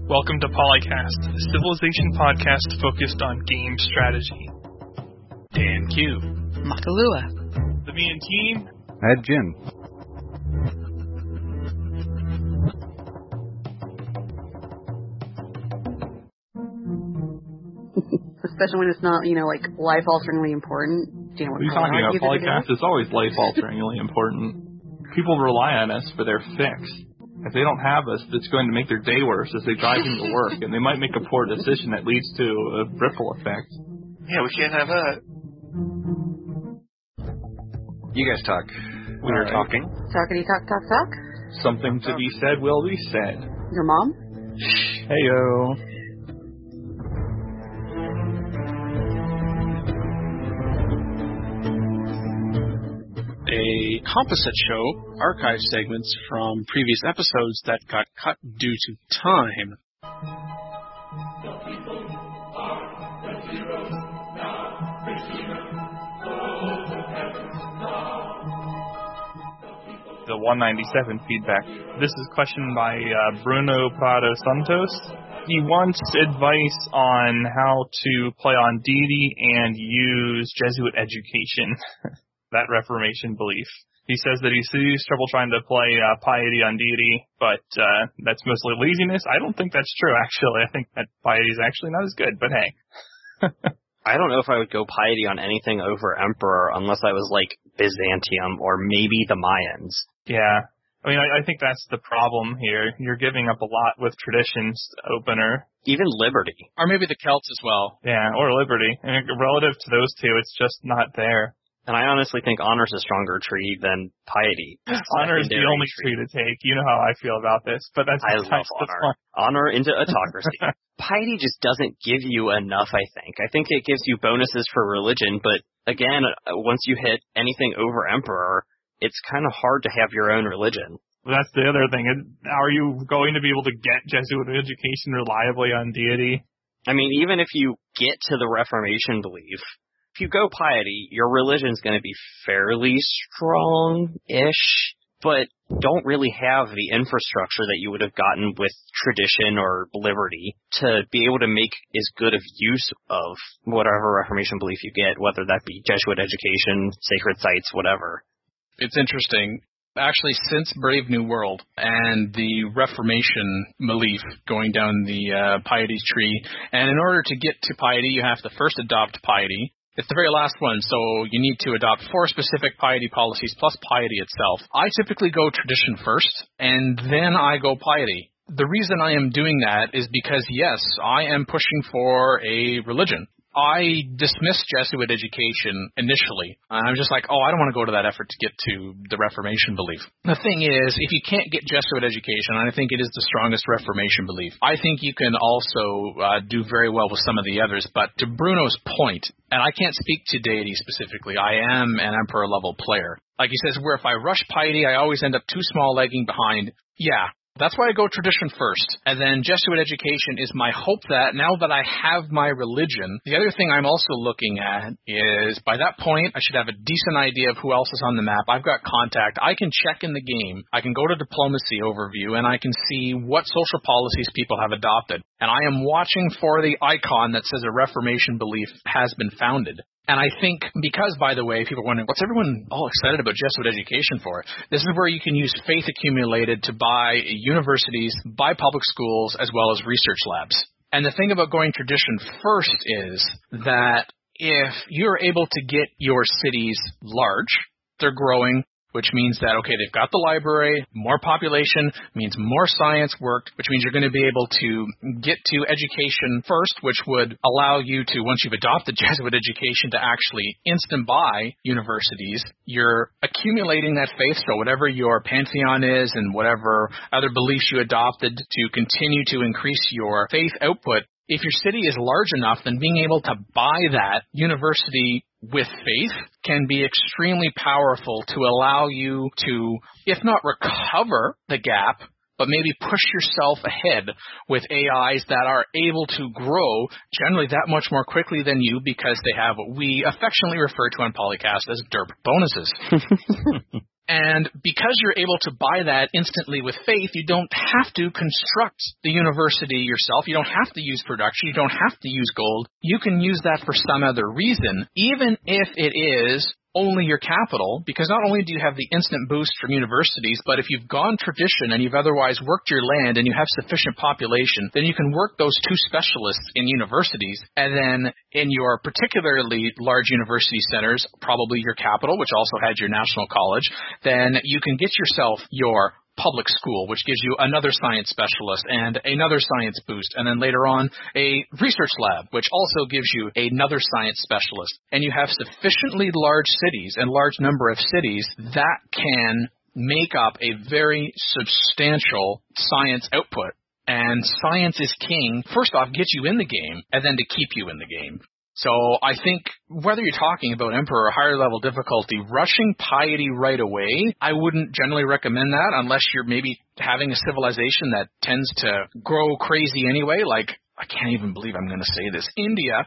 Welcome to Polycast, a Civilization podcast focused on game strategy. Dan Q. Makalua. The me and team. Ed Jin. Especially when it's not, like, life-alteringly important. What are you talking about? Polycast is always life-alteringly important. People rely on us for their fix. If they don't have us, it's going to make their day worse as they drive into work, and they might make a poor decision that leads to a ripple effect. Yeah, we can't have that. You guys talk. We are talking. Talkity talk. Something to be said will be said. Your mom? Heyo. A composite show, archive segments from previous episodes that got cut due to time. The 197 feedback. This is questioned by Bruno Prado Santos. He wants advice on how to play on deity and use Jesuit education. That Reformation belief. He says that he sees trouble trying to play piety on deity, but that's mostly laziness. I don't think that's true, actually. I think that piety is actually not as good, but hey. I don't know if I would go piety on anything over Emperor unless I was like Byzantium or maybe the Mayans. Yeah. I mean, I think that's the problem here. You're giving up a lot with traditions opener. Even Liberty. Or maybe the Celts as well. Yeah, or Liberty. I mean, relative to those two, it's just not there. And I honestly think Honor's a stronger tree than Piety. Honor is the only tree to take. You know how I feel about this, but that's I love Honor. Honor into autocracy. Piety just doesn't give you enough, I think. I think it gives you bonuses for religion, but again, once you hit anything over Emperor, it's kind of hard to have your own religion. That's the other thing. Are you going to be able to get Jesuit education reliably on deity? I mean, even if you get to the Reformation belief, if you go piety, your religion's going to be fairly strong-ish, but don't really have the infrastructure that you would have gotten with tradition or liberty to be able to make as good of use of whatever Reformation belief you get, whether that be Jesuit education, sacred sites, whatever. It's interesting. Actually, since Brave New World and the Reformation belief going down the piety tree, and in order to get to piety, you have to first adopt piety. It's the very last one, so you need to adopt 4 specific piety policies plus piety itself. I typically go tradition first, and then I go piety. The reason I am doing that is because, yes, I am pushing for a religion. I dismissed Jesuit education initially. I'm just like, I don't want to go to that effort to get to the Reformation belief. The thing is, if you can't get Jesuit education, and I think it is the strongest Reformation belief, I think you can also do very well with some of the others. But to Bruno's point, and I can't speak to deity specifically, I am an Emperor-level player. Like he says, where if I rush piety, I always end up too small lagging behind. Yeah. That's why I go tradition first, and then Jesuit education is my hope that now that I have my religion, the other thing I'm also looking at is by that point, I should have a decent idea of who else is on the map. I've got contact. I can check in the game. I can go to diplomacy overview, and I can see what social policies people have adopted. And I am watching for the icon that says a Reformation belief has been founded. And I think because, by the way, people are wondering, what's everyone all excited about Jesuit education for? This is where you can use faith accumulated to buy universities, buy public schools, as well as research labs. And the thing about going tradition first is that if you're able to get your cities large, they're growing, which means that, okay, they've got the library, more population means more science work, which means you're going to be able to get to education first, which would allow you to, once you've adopted Jesuit education, to actually instant buy universities. You're accumulating that faith, so whatever your pantheon is and whatever other beliefs you adopted to continue to increase your faith output. If your city is large enough, then being able to buy that university with faith can be extremely powerful to allow you to, if not recover the gap, but maybe push yourself ahead with AIs that are able to grow generally that much more quickly than you because they have what we affectionately refer to on Polycast as derp bonuses. And because you're able to buy that instantly with faith, you don't have to construct the university yourself. You don't have to use production. You don't have to use gold. You can use that for some other reason, even if it is only your capital, because not only do you have the instant boost from universities, but if you've gone tradition and you've otherwise worked your land and you have sufficient population, then you can work those two specialists in universities, and then in your particularly large university centers, probably your capital, which also had your national college, then you can get yourself your public school, which gives you another science specialist and another science boost, and then later on a research lab, which also gives you another science specialist. And you have sufficiently large cities and large number of cities that can make up a very substantial science output. And science is king, first off, get you in the game, and then to keep you in the game. So I think whether you're talking about Emperor or higher level difficulty, rushing piety right away, I wouldn't generally recommend that unless you're maybe having a civilization that tends to grow crazy anyway, like, I can't even believe I'm going to say this, India.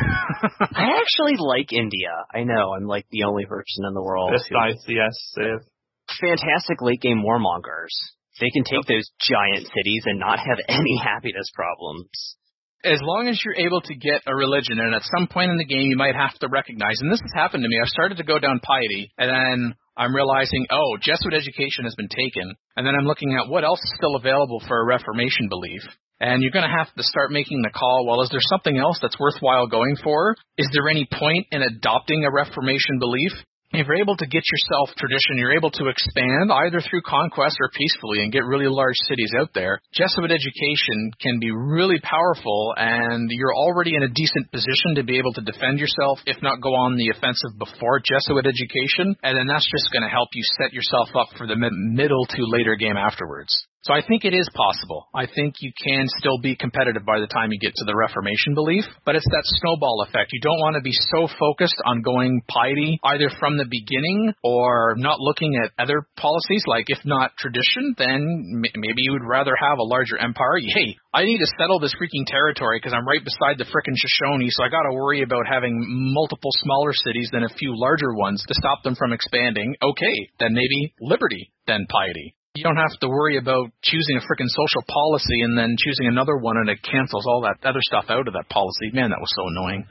I actually like India. I know, I'm like the only person in the world. Yes. Fantastic late game warmongers. They can take those giant cities and not have any happiness problems. As long as you're able to get a religion, and at some point in the game you might have to recognize, and this has happened to me, I've started to go down piety, and then I'm realizing, oh, Jesuit education has been taken, and then I'm looking at what else is still available for a Reformation belief. And you're going to have to start making the call, well, is there something else that's worthwhile going for? Is there any point in adopting a Reformation belief? If you're able to get yourself tradition, you're able to expand either through conquest or peacefully and get really large cities out there. Jesuit education can be really powerful, and you're already in a decent position to be able to defend yourself, if not go on the offensive before Jesuit education, and then that's just going to help you set yourself up for the middle to later game afterwards. So I think it is possible. I think you can still be competitive by the time you get to the Reformation belief, but it's that snowball effect. You don't want to be so focused on going piety either from the beginning or not looking at other policies, like if not tradition, then maybe you would rather have a larger empire. Hey, I need to settle this freaking territory because I'm right beside the frickin' Shoshone, so I got to worry about having multiple smaller cities than a few larger ones to stop them from expanding. Okay, then maybe liberty, then piety. You don't have to worry about choosing a frickin' social policy and then choosing another one and it cancels all that other stuff out of that policy. Man, that was so annoying.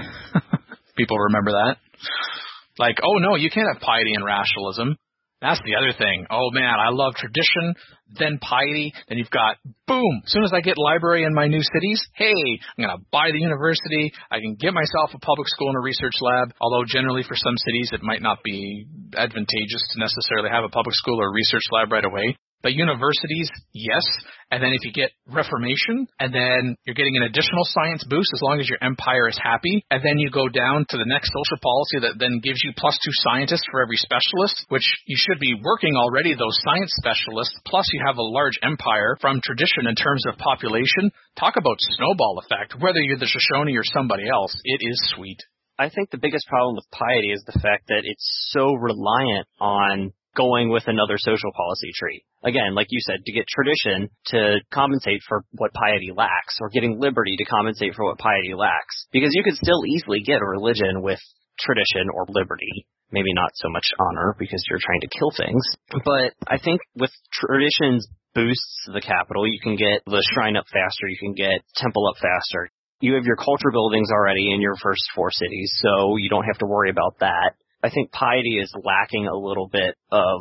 People remember that? Like, oh no, you can't have piety and rationalism. That's the other thing. Oh man, I love tradition, then piety, then you've got, boom, as soon as I get library in my new cities, hey, I'm going to buy the university, I can get myself a public school and a research lab, although generally for some cities it might not be advantageous to necessarily have a public school or a research lab right away. But universities, yes. And then if you get Reformation, and then you're getting an additional science boost as long as your empire is happy, and then you go down to the next social policy that then gives you +2 scientists for every specialist, which you should be working already, those science specialists, plus you have a large empire from tradition in terms of population. Talk about snowball effect. Whether you're the Shoshone or somebody else, it is sweet. I think the biggest problem with piety is the fact that it's so reliant on going with another social policy tree. Again, like you said, to get tradition to compensate for what piety lacks, or getting liberty to compensate for what piety lacks. Because you could still easily get a religion with tradition or liberty. Maybe not so much honor because you're trying to kill things. But I think with tradition's boosts the capital, you can get the shrine up faster, you can get temple up faster. You have your culture buildings already in your first 4 cities, so you don't have to worry about that. I think piety is lacking a little bit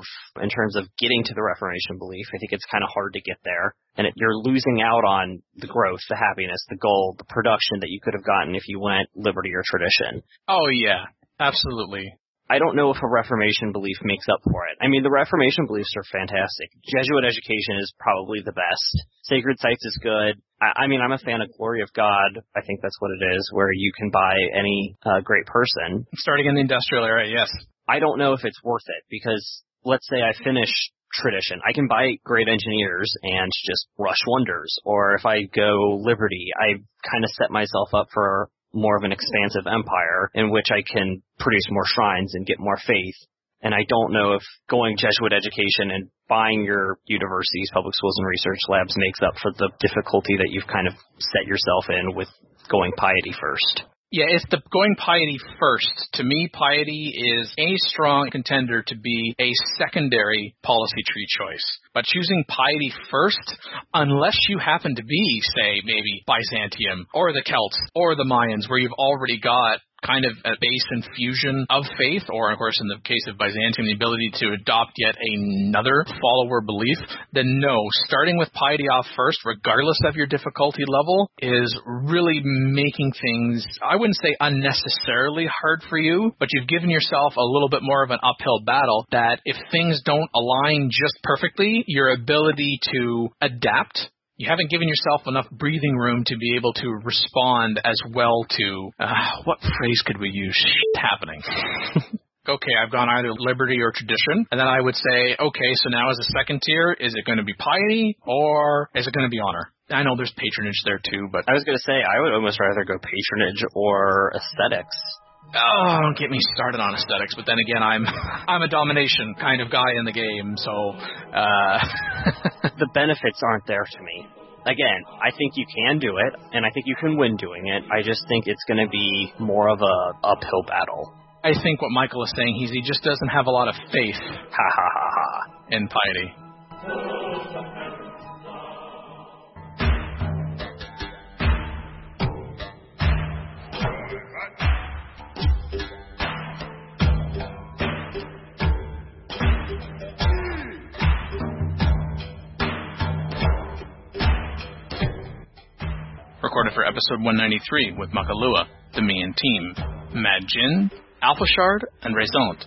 in terms of getting to the Reformation belief. I think it's kind of hard to get there. And you're losing out on the growth, the happiness, the gold, the production that you could have gotten if you went liberty or tradition. Oh, yeah, absolutely. I don't know if a Reformation belief makes up for it. I mean, the Reformation beliefs are fantastic. Jesuit education is probably the best. Sacred Sites is good. I mean, I'm a fan of Glory of God. I think that's what it is, where you can buy any great person. Starting in the industrial era, yes. I don't know if it's worth it, because let's say I finish tradition. I can buy great engineers and just rush wonders. Or if I go liberty, I kind of set myself up for more of an expansive empire in which I can produce more shrines and get more faith. And I don't know if going Jesuit education and buying your universities, public schools, and research labs makes up for the difficulty that you've kind of set yourself in with going piety first. Yeah, it's the going piety first. To me, piety is a strong contender to be a secondary policy tree choice. But choosing piety first, unless you happen to be, say, maybe Byzantium or the Celts or the Mayans, where you've already got kind of a base infusion of faith, or of course in the case of Byzantium, the ability to adopt yet another follower belief, then no, starting with piety off first, regardless of your difficulty level, is really making things, I wouldn't say unnecessarily hard for you, but you've given yourself a little bit more of an uphill battle that if things don't align just perfectly, your ability to adapt, you haven't given yourself enough breathing room to be able to respond as well to, what phrase could we use? Shit happening. Okay, I've gone either liberty or tradition, and then I would say, okay, so now as a second tier, is it going to be piety or is it going to be honor? I know there's patronage there too, but I was going to say, I would almost rather go patronage or aesthetics. Oh, don't get me started on aesthetics, but then again, I'm a domination kind of guy in the game, so the benefits aren't there to me. Again, I think you can do it, and I think you can win doing it. I just think it's going to be more of a uphill battle. I think what Michael is saying, he just doesn't have a lot of faith in piety. Recorded for episode 193 with Makalua, the Mian team, Mad Jin, Alpha Shard, and Raisont.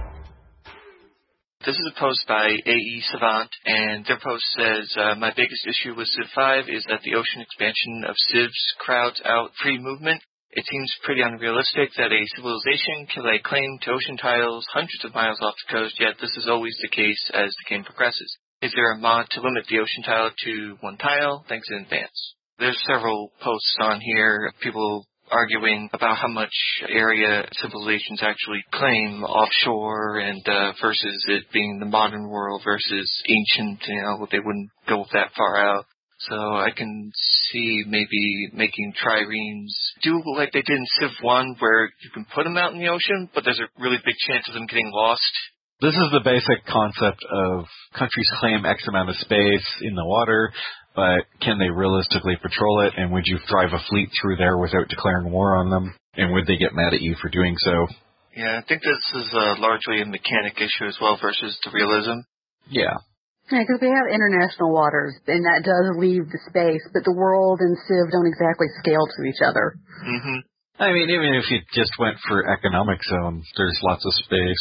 This is a post by AE Savant, and their post says, my biggest issue with Civ 5 is that the ocean expansion of Civs crowds out free movement. It seems pretty unrealistic that a civilization can lay claim to ocean tiles hundreds of miles off the coast, yet this is always the case as the game progresses. Is there a mod to limit the ocean tile to one tile? Thanks in advance. There's several posts on here, people arguing about how much area civilizations actually claim offshore and versus it being the modern world versus ancient, they wouldn't go that far out. So I can see maybe making triremes do like they did in Civ 1 where you can put them out in the ocean, but there's a really big chance of them getting lost. This is the basic concept of countries claim X amount of space in the water, but can they realistically patrol it? And would you drive a fleet through there without declaring war on them? And would they get mad at you for doing so? Yeah, I think this is largely a mechanic issue as well versus the realism. Yeah. Yeah, because we have international waters, and that does leave the space, but the world and Civ don't exactly scale to each other. Mm-hmm. I mean, even if you just went for economic zone, there's lots of space.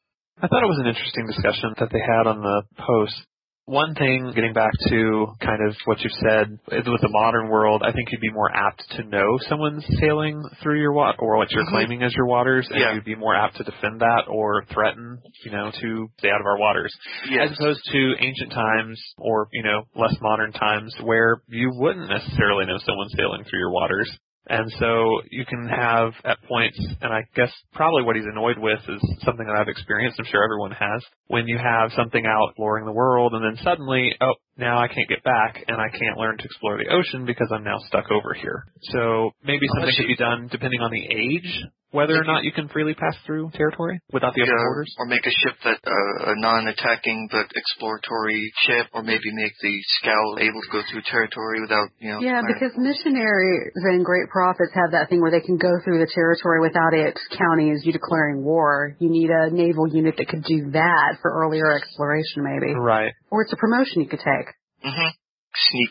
I thought it was an interesting discussion that they had on the post. One thing, getting back to kind of what you've said, is with the modern world, I think you'd be more apt to know someone's sailing through your water, or what you're claiming as your waters, and you'd be more apt to defend that or threaten, to stay out of our waters. Yes. As opposed to ancient times or, less modern times where you wouldn't necessarily know someone sailing through your waters. And so you can have at points, and I guess probably what he's annoyed with is something that I've experienced, I'm sure everyone has, when you have something out exploring the world and then suddenly, now I can't get back and I can't learn to explore the ocean because I'm now stuck over here. So maybe something could be done depending on the age, whether or not you can freely pass through territory without the open borders. Or make a ship that a non-attacking but exploratory ship, or maybe make the scout able to go through territory without, Yeah, because missionaries and great prophets have that thing where they can go through the territory without it counting as you declaring war. You need a naval unit that could do that for earlier exploration, maybe. Right. Or it's a promotion you could take. Mm-hmm. Sneak.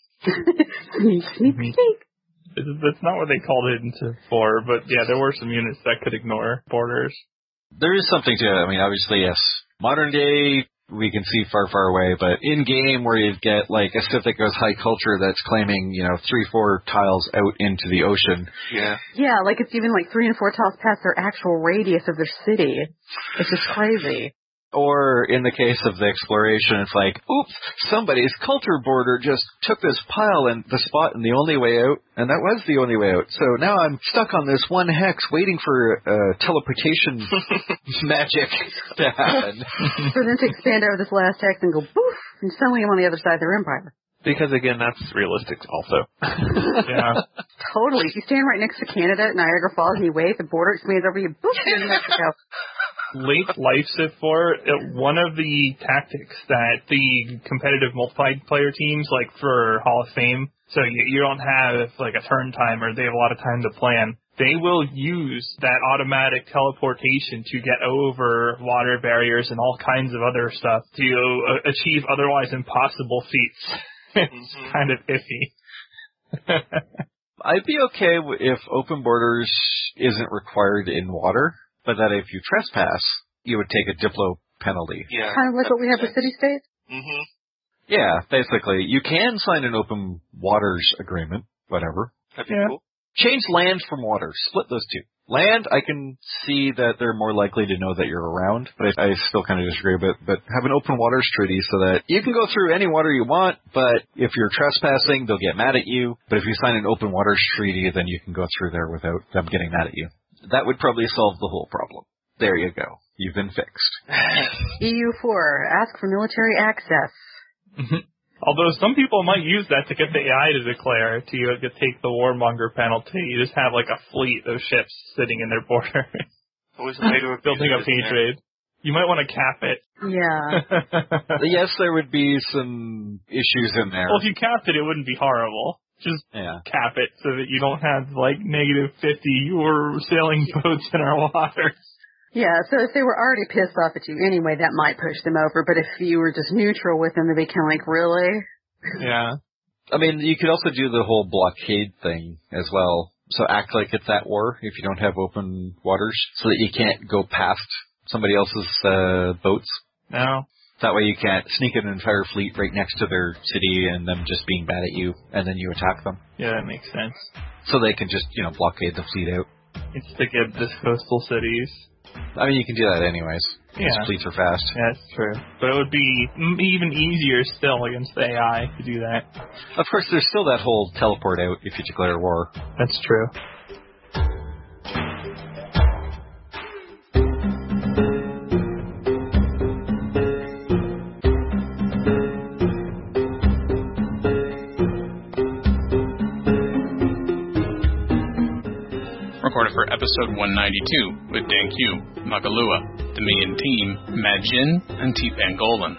Sneak. That's not what they called it in Civ 4, but yeah, there were some units that could ignore borders. There is something to it. I mean, obviously, yes. Modern day, we can see far, far away, but in-game where you get like a civ that goes high culture that's claiming, 3-4 tiles out into the ocean. Yeah. Yeah, like it's even like 3 and 4 tiles past their actual radius of their city. It's just crazy. Or in the case of the exploration, it's like, oops, somebody's culture border just took this pile and the spot and the only way out, and that was the only way out. So now I'm stuck on this one hex waiting for teleportation magic to happen. For them to expand over this last hex and go poof, and suddenly I'm on the other side of their empire. Because, again, that's realistic also. Yeah. Totally. If you stand right next to Canada at Niagara Falls and you wave, the border expands over you, boop, you're in Mexico. Late life Civ 4, one of the tactics that the competitive multiplayer teams, like for Hall of Fame, so you don't have like a turn timer, they have a lot of time to plan. They will use that automatic teleportation to get over water barriers and all kinds of other stuff to achieve otherwise impossible feats. It's kind of iffy. I'd be okay if open borders isn't required in water, but that if you trespass, you would take a Diplo penalty. Yeah. Kind of like what we have with city-states? Mm-hmm. Yeah, basically. You can sign an open waters agreement, whatever. That'd be cool. Change land from water. Split those two. Land, I can see that they're more likely to know that you're around, but I still kind of disagree. But have an open waters treaty so that you can go through any water you want, but if you're trespassing, they'll get mad at you. But if you sign an open waters treaty, then you can go through there without them getting mad at you. That would probably solve the whole problem. There you go. You've been fixed. EU4, ask for military access. Although some people might use that to get the AI to declare to take the warmonger penalty. You just have like a fleet of ships sitting in their border. Always a way to building up hatred. You might want to cap it. Yeah. Yes, there would be some issues in there. Well, if you capped it, it wouldn't be horrible. Just cap it so that you don't have like -50 your sailing boats in our waters. Yeah, so if they were already pissed off at you anyway, that might push them over. But if you were just neutral with them, they'd be kind of like, really? Yeah. I mean, you could also do the whole blockade thing as well. So act like it's at war if you don't have open waters, so that you can't go past somebody else's boats. No. That way you can't sneak an entire fleet right next to their city and them just being bad at you, and then you attack them. Yeah, that makes sense. So they can just, blockade the fleet out. It's to get the coastal cities. I mean, you can do that anyways. Yeah. These fleets are fast. Yeah, that's true. But it would be even easier still against the AI to do that. Of course, there's still that whole teleport out if you declare war. That's true. Recorded for episode 192 with Dan Q, Magalua, the Mayan team, Majin, and T. Pangolin.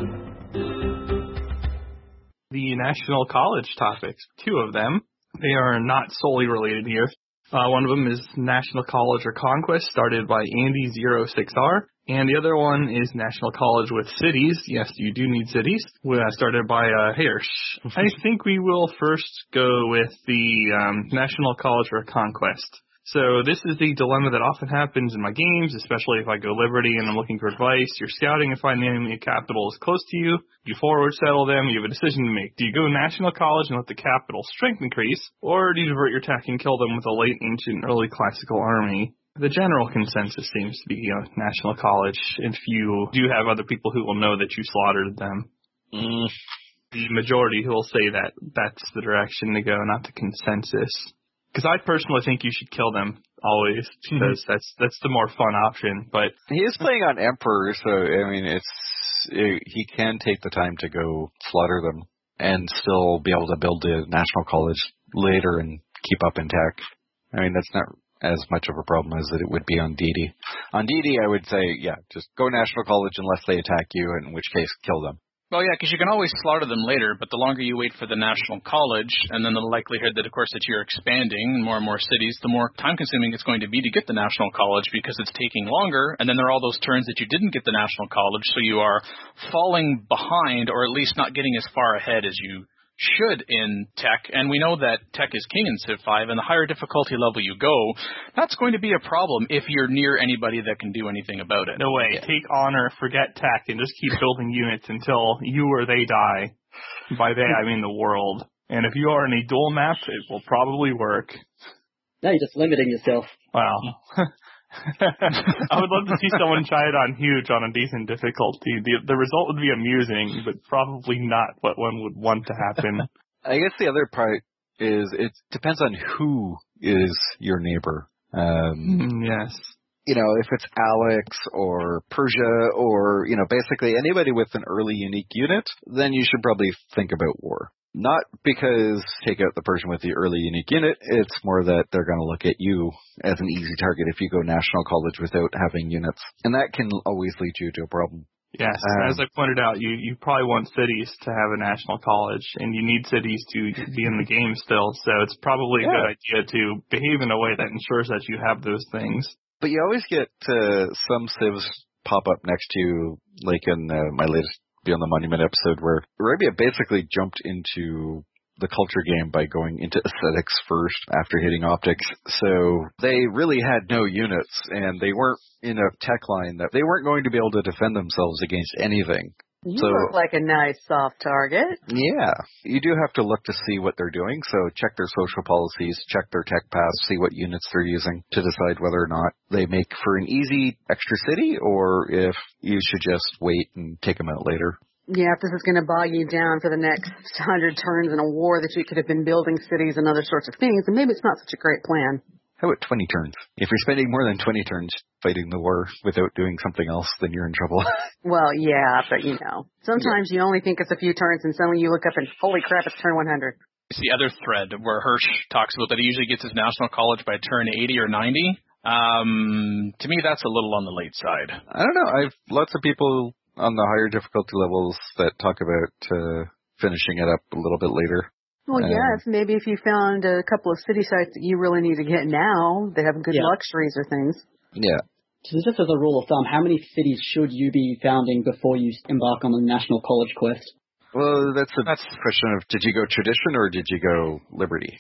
The National College topics, 2 of them. They are not solely related here. One of them is National College or Conquest, started by Andy06R. And the other one is National College with Cities. Yes, you do need cities. Started by Hirsch. I think we will first go with the National College or Conquest. So this is the dilemma that often happens in my games, especially if I go Liberty and I'm looking for advice. You're scouting and find the enemy capital is close to you. You forward settle them. You have a decision to make. Do you go National College and let the capital strength increase, or do you divert your attack and kill them with a late ancient early classical army? The general consensus seems to be National College, if you do have other people who will know that you slaughtered them. The majority who will say that that's the direction to go, not the consensus. Because I personally think you should kill them always, because that's the more fun option. But he is playing on Emperor, so I mean, he can take the time to go slaughter them and still be able to build the National College later and keep up in tech. I mean, that's not as much of a problem as it would be on DD. On DD, I would say, just go National College unless they attack you, in which case, kill them. Well, yeah, because you can always slaughter them later, but the longer you wait for the National College, and then the likelihood that, of course, that you're expanding more and more cities, the more time-consuming it's going to be to get the National College because it's taking longer, and then there are all those turns that you didn't get the National College, so you are falling behind, or at least not getting as far ahead as you should in tech, and we know that tech is king in Civ 5, and the higher difficulty level you go, that's going to be a problem if you're near anybody that can do anything about it. No way. Take honor, forget tech, and just keep building units until you or they die. By they, I mean the world. And if you are in a dual map, it will probably work. Now you're just limiting yourself. Wow. I would love to see someone try it on huge on a decent difficulty. The result would be amusing, but probably not what one would want to happen. I guess the other part is it depends on who is your neighbor. Yes. If it's Alex or Persia or, basically anybody with an early unique unit, then you should probably think about war. Not because take out the person with the early unique unit, it's more that they're going to look at you as an easy target if you go national college without having units. And that can always lead you to a problem. Yes, as I pointed out, you probably want cities to have a national college, and you need cities to be in the game still, so it's probably a good idea to behave in a way that ensures that you have those things. But you always get some civs pop up next to you, like in my latest Beyond the Monument episode, where Arabia basically jumped into the culture game by going into aesthetics first after hitting optics. So they really had no units, and they weren't in a tech line that they weren't going to be able to defend themselves against anything. You look like a nice soft target. Yeah. You do have to look to see what they're doing, so check their social policies, check their tech paths, see what units they're using to decide whether or not they make for an easy extra city or if you should just wait and take them out later. Yeah, if this is going to bog you down for the next 100 turns in a war that you could have been building cities and other sorts of things, then maybe it's not such a great plan. How about 20 turns? If you're spending more than 20 turns fighting the war without doing something else, then you're in trouble. Well, yeah, but sometimes you only think it's a few turns and suddenly you look up and holy crap, it's turn 100. It's the other thread where Hirsch talks about that he usually gets his national college by turn 80 or 90. To me, that's a little on the late side. I don't know. I've lots of people on the higher difficulty levels that talk about finishing it up a little bit later. Well, yes, maybe if you found a couple of city sites that you really need to get now, that have good luxuries or things. Yeah. So just as a rule of thumb, how many cities should you be founding before you embark on the National College quest? Well, that's a question of, did you go tradition or did you go liberty?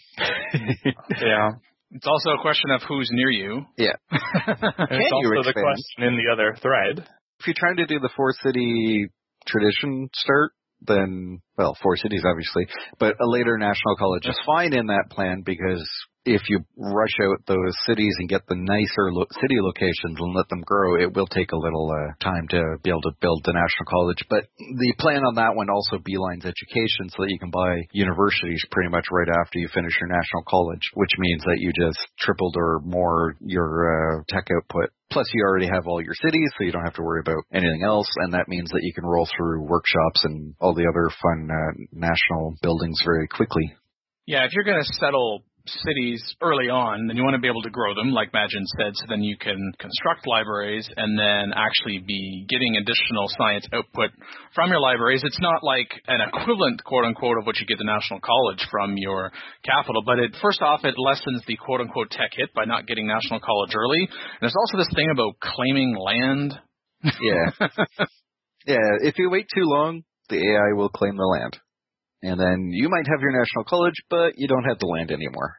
Yeah. It's also a question of who's near you. Yeah. And it's also the question in the other thread. If you're trying to do the 4-city tradition start, then, well, 4 cities obviously, but a later national college is fine in that plan because if you rush out those cities and get the nicer city locations and let them grow, it will take a little time to be able to build the national college. But the plan on that one also beelines education so that you can buy universities pretty much right after you finish your national college, which means that you just tripled or more your tech output. Plus, you already have all your cities, so you don't have to worry about anything else, and that means that you can roll through workshops and all the other fun national buildings very quickly. Yeah, if you're going to settle cities early on, then you want to be able to grow them, like Majin said, so then you can construct libraries and then actually be getting additional science output from your libraries. It's not like an equivalent, quote-unquote, of what you get the National College from your capital, but first off, it lessens the quote-unquote tech hit by not getting National College early. And there's also this thing about claiming land. Yeah. Yeah, if you wait too long, the AI will claim the land. And then you might have your national college, but you don't have the land anymore.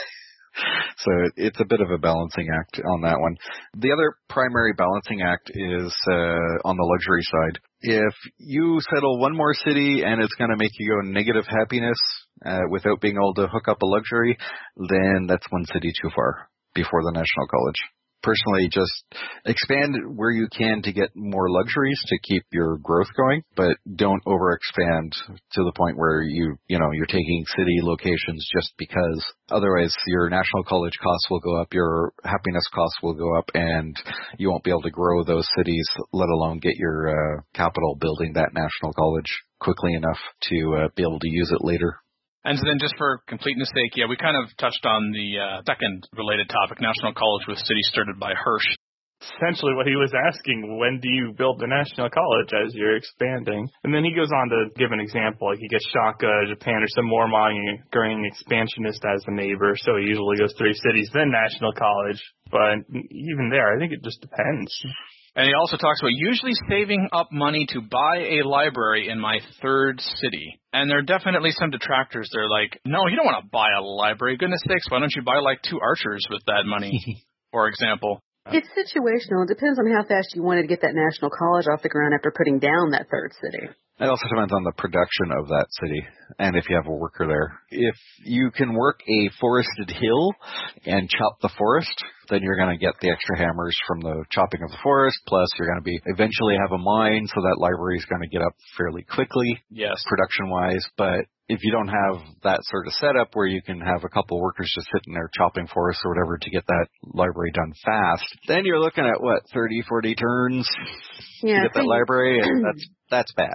So it's a bit of a balancing act on that one. The other primary balancing act is on the luxury side. If you settle one more city and it's going to make you go negative happiness without being able to hook up a luxury, then that's one city too far before the national college. Personally, just expand where you can to get more luxuries to keep your growth going, but don't overexpand to the point where you're taking city locations just because. Otherwise, your national college costs will go up, your happiness costs will go up, and you won't be able to grow those cities, let alone get your capital building that national college quickly enough to be able to use it later. And so then just for completeness sake, we kind of touched on the second related topic, National College with cities started by Hirsch. Essentially what he was asking, when do you build the National College as you're expanding? And then he goes on to give an example, like he gets Shaka, Japan, or some more money-going expansionist as the neighbor, so he usually goes 3 cities, then National College. But even there, I think it just depends. And he also talks about usually saving up money to buy a library in my 3rd city. And there are definitely some detractors. They're like, no, you don't want to buy a library. Goodness sakes, why don't you buy like 2 archers with that money, for example? It's situational. It depends on how fast you wanted to get that national college off the ground after putting down that 3rd city. It also depends on the production of that city and if you have a worker there. If you can work a forested hill and chop the forest, then you're going to get the extra hammers from the chopping of the forest. Plus, you're going to eventually have a mine, so that library is going to get up fairly quickly, yes, production-wise. But if you don't have that sort of setup where you can have a couple workers just sitting there chopping forests or whatever to get that library done fast, then you're looking at, 30, 40 turns to get that library, and that's bad.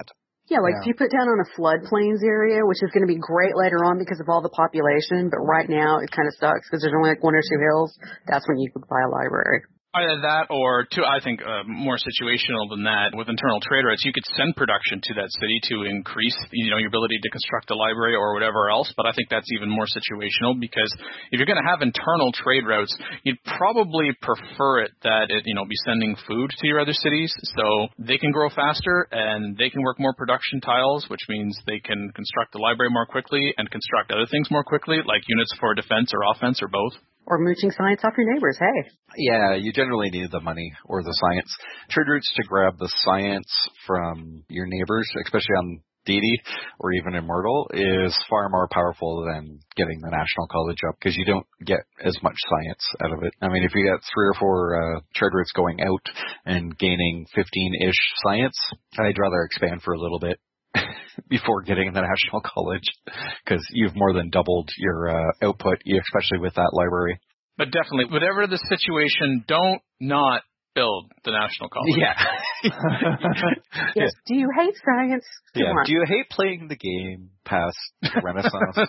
Yeah, if you put down on a floodplains area, which is going to be great later on because of all the population, but right now it kind of sucks because there's only 1 or 2 hills, that's when you could buy a library. Either that or, I think, more situational than that, with internal trade routes, you could send production to that city to increase, your ability to construct a library or whatever else, but I think that's even more situational because if you're going to have internal trade routes, you'd probably prefer it that it, be sending food to your other cities so they can grow faster and they can work more production tiles, which means they can construct the library more quickly and construct other things more quickly, like units for defense or offense or both. Or mooching science off your neighbors, hey. Yeah, you generally need the money or the science. Trade routes to grab the science from your neighbors, especially on Deity or even Immortal, is far more powerful than getting the National College up because you don't get as much science out of it. I mean, if you got 3 or 4 trade routes going out and gaining 15-ish science, I'd rather expand for a little bit before getting the National College, because you've more than doubled your output, especially with that library. But definitely, whatever the situation, don't not build the National College. Yeah. Yes. Do you hate science? Yeah. Do you hate playing the game past Renaissance?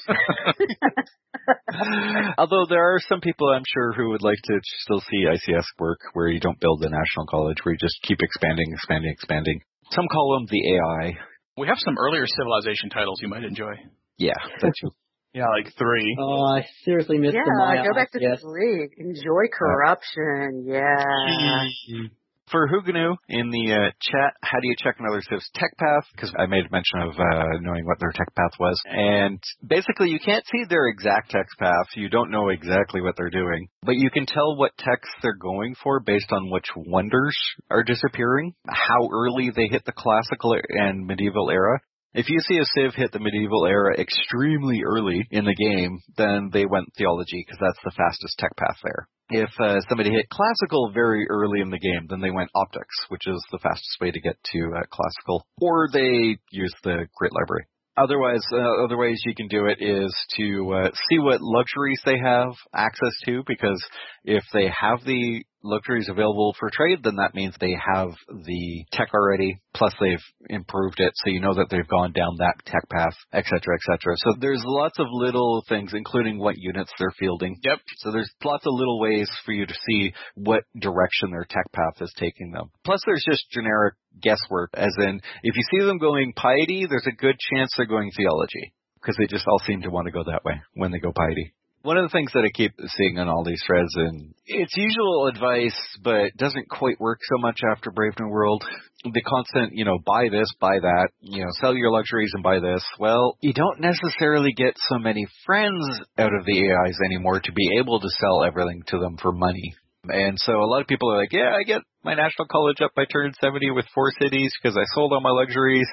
Although there are some people, I'm sure, who would like to still see ICS work where you don't build the National College, where you just keep expanding. Some call them the AI. We have some earlier Civilization titles you might enjoy. Yeah, that's true. Yeah, like 3. Oh, I seriously missed the Maya. Go back to 3. Enjoy corruption. Yeah. For Huganu in the chat, how do you check another Civ's tech path? Because I made mention of knowing what their tech path was. And basically, you can't see their exact tech path. You don't know exactly what they're doing. But you can tell what techs they're going for based on which wonders are disappearing, how early they hit the classical and medieval era. If you see a Civ hit the medieval era extremely early in the game, then they went theology because that's the fastest tech path there. If somebody hit classical very early in the game, then they went optics, which is the fastest way to get to classical, or they use the Great Library. Otherwise, other ways you can do it is to see what luxuries they have access to, because if they have the luxuries available for trade, then that means they have the tech already, plus they've improved it, so you know that they've gone down that tech path, etc., etc. So there's lots of little things, including what units they're fielding. Yep. So there's lots of little ways for you to see what direction their tech path is taking them. Plus there's just generic guesswork, as in, if you see them going piety, there's a good chance they're going theology, because they just all seem to want to go that way when they go piety. One of the things that I keep seeing on all these threads, and it's usual advice, but doesn't quite work so much after Brave New World, the constant, buy this, buy that, sell your luxuries and buy this. Well, you don't necessarily get so many friends out of the AIs anymore to be able to sell everything to them for money. And so a lot of people are like, yeah, I get my National College up by turn 70 with 4 cities because I sold all my luxuries.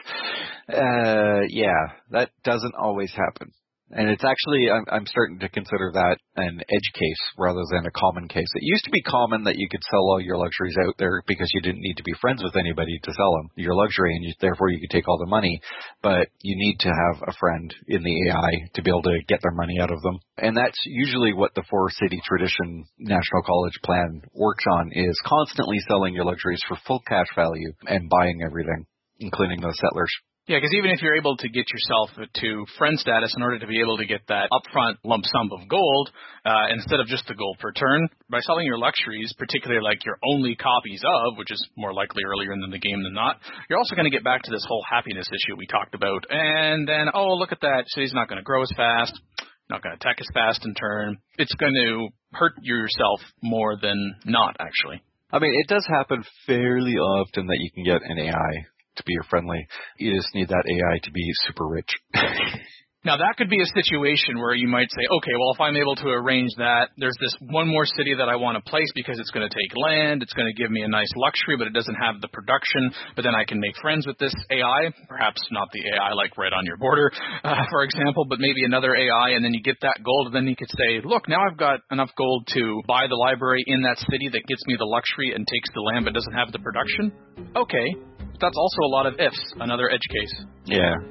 Yeah, that doesn't always happen. And it's actually, I'm starting to consider that an edge case rather than a common case. It used to be common that you could sell all your luxuries out there because you didn't need to be friends with anybody to sell them, your luxury, and therefore you could take all the money. But you need to have a friend in the AI to be able to get their money out of them. And that's usually what the 4-city tradition National College plan works on, is constantly selling your luxuries for full cash value and buying everything, including those settlers. Yeah, because even if you're able to get yourself to friend status in order to be able to get that upfront lump sum of gold, instead of just the gold per turn, by selling your luxuries, particularly like your only copies of, which is more likely earlier in the game than not, you're also going to get back to this whole happiness issue we talked about. And then, oh, look at that, city's not going to grow as fast, not going to attack as fast in turn. It's going to hurt yourself more than not, actually. I mean, it does happen fairly often that you can get an AI to be your friendly. You just need that AI to be super rich. Now, that could be a situation where you might say, okay, well, if I'm able to arrange that, there's this one more city that I want to place because it's going to take land, it's going to give me a nice luxury, but it doesn't have the production, but then I can make friends with this AI, perhaps not the AI like right on your border, for example, but maybe another AI, and then you get that gold, and then you could say, look, now I've got enough gold to buy the library in that city that gets me the luxury and takes the land but doesn't have the production. Okay, that's also a lot of ifs, another edge case. Yeah.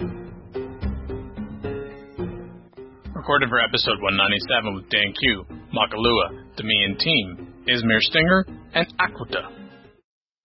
Recorded for episode 197 with Dan Q, Makalua, Demi and Team, Izmir Stinger, and Aquita.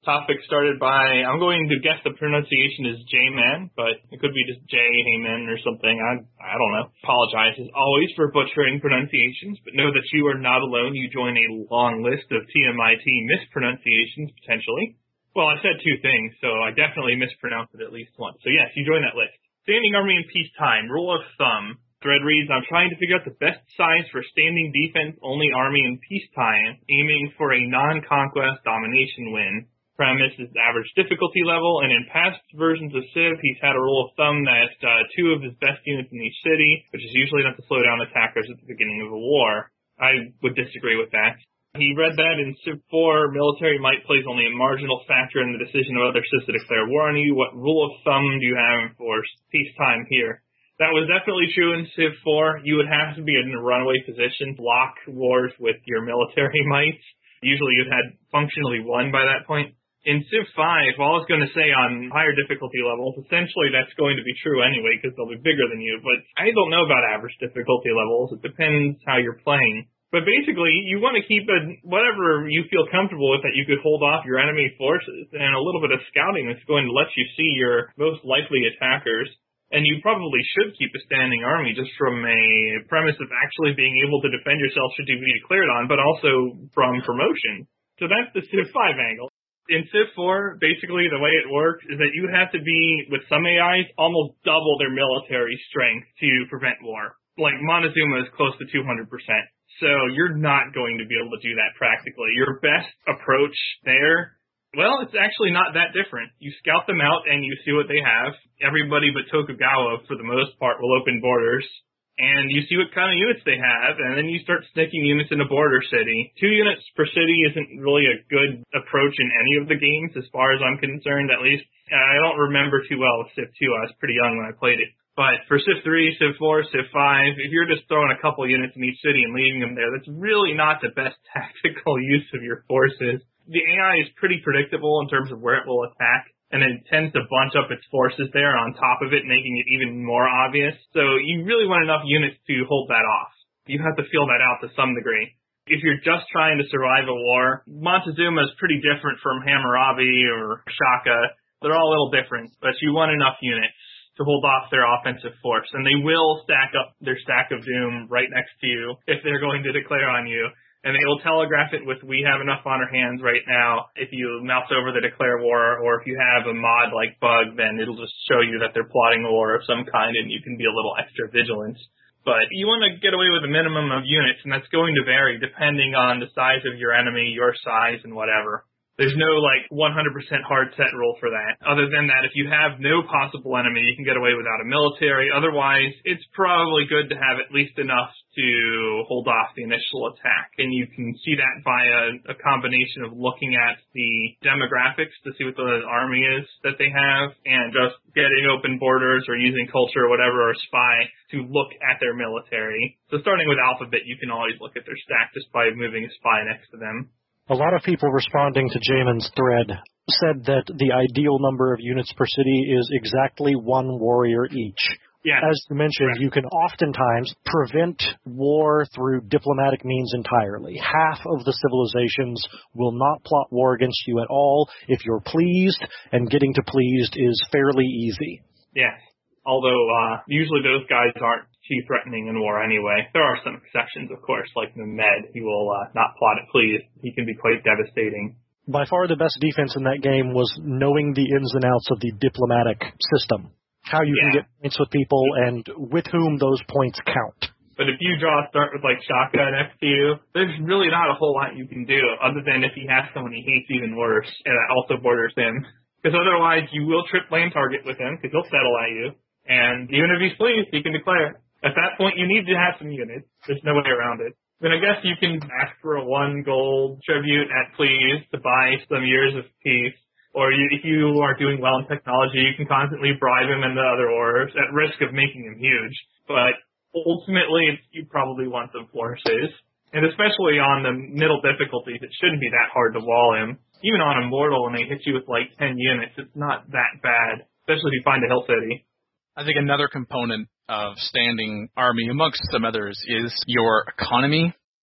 topic started by, I'm going to guess the pronunciation is J-Man, but it could be just J-Hayman or something. I don't know. Apologize as always for butchering pronunciations, but know that you are not alone. You join a long list of TMIT mispronunciations, potentially. Well, I said two things, so I definitely mispronounced it at least once. So yes, you join that list. Standing army in peacetime, rule of thumb. Thread reads, I'm trying to figure out the best size for standing defense-only army in peacetime, aiming for a non-conquest domination win. Premise is average difficulty level, and in past versions of Civ, he's had a rule of thumb that 2 of his best units in each city, which is usually enough to slow down attackers at the beginning of a war. I would disagree with that. He read that in Civ 4, military might plays only a marginal factor in the decision of other civs to declare war on you. What rule of thumb do you have for peacetime here? That was definitely true in Civ 4. You would have to be in a runaway position, block wars with your military might. Usually you'd had functionally won by that point. In Civ 5, all I was going to say on higher difficulty levels, essentially that's going to be true anyway because they'll be bigger than you, but I don't know about average difficulty levels. It depends how you're playing. But basically, you want to keep whatever you feel comfortable with that you could hold off your enemy forces, and a little bit of scouting that's going to let you see your most likely attackers. And you probably should keep a standing army just from a premise of actually being able to defend yourself should you be declared on, but also from promotion. So that's the Civ 5 angle. In Civ 4, basically the way it works is that you have to be, with some AIs, almost double their military strength to prevent war. Like Montezuma is close to 200%. So you're not going to be able to do that practically. Your best approach there, well, it's actually not that different. You scout them out and you see what they have. Everybody but Tokugawa, for the most part, will open borders. And you see what kind of units they have, and then you start sticking units in a border city. 2 units per city isn't really a good approach in any of the games, as far as I'm concerned, at least. I don't remember too well with Civ 2. I was pretty young when I played it. But for Civ 3, Civ 4, Civ 5, if you're just throwing a couple units in each city and leaving them there, that's really not the best tactical use of your forces. The AI is pretty predictable in terms of where it will attack, and it tends to bunch up its forces there on top of it, making it even more obvious. So you really want enough units to hold that off. You have to feel that out to some degree. If you're just trying to survive a war, Montezuma is pretty different from Hammurabi or Shaka. They're all a little different, but you want enough units to hold off their offensive force, and they will stack up their stack of doom right next to you if they're going to declare on you. And they will telegraph it with, we have enough on our hands right now. If you mouse over the declare war, or if you have a mod like Bug, then it'll just show you that they're plotting a war of some kind, and you can be a little extra vigilant. But you want to get away with a minimum of units, and that's going to vary depending on the size of your enemy, your size, and whatever. There's no, 100% hard set rule for that. Other than that, if you have no possible enemy, you can get away without a military. Otherwise, it's probably good to have at least enough to hold off the initial attack. And you can see that by a combination of looking at the demographics to see what the army is that they have, and just getting open borders or using culture or whatever, or spy, to look at their military. So starting with Alphabet, you can always look at their stack just by moving a spy next to them. A lot of people responding to Jamin's thread said that the ideal number of units per city is exactly 1 warrior each. Yeah. As you mentioned, you can oftentimes prevent war through diplomatic means entirely. Half of the civilizations will not plot war against you at all if you're pleased, and getting to pleased is fairly easy. Yes. Although, usually those guys aren't too threatening in war anyway. There are some exceptions, of course, like the Med. He will not plot it pleased. He can be quite devastating. By far the best defense in that game was knowing the ins and outs of the diplomatic system. How you can get points with people and with whom those points count. But if you draw a start with, Shaka next to you, there's really not a whole lot you can do, other than if he has someone he hates even worse, and that also borders him. Because otherwise, you will trip lane target with him, because he'll settle at you. And even if he's pleased, he can declare. At that point, you need to have some units. There's no way around it. Then I guess you can ask for a 1 gold tribute at please to buy some years of peace. Or if you are doing well in technology, you can constantly bribe him into other wars at risk of making him huge. But ultimately, you probably want some forces. And especially on the middle difficulties, it shouldn't be that hard to wall him. Even on a mortal, when they hit you with 10 units, it's not that bad. Especially if you find a hill city. I think another component of standing army, amongst some others, is your economy.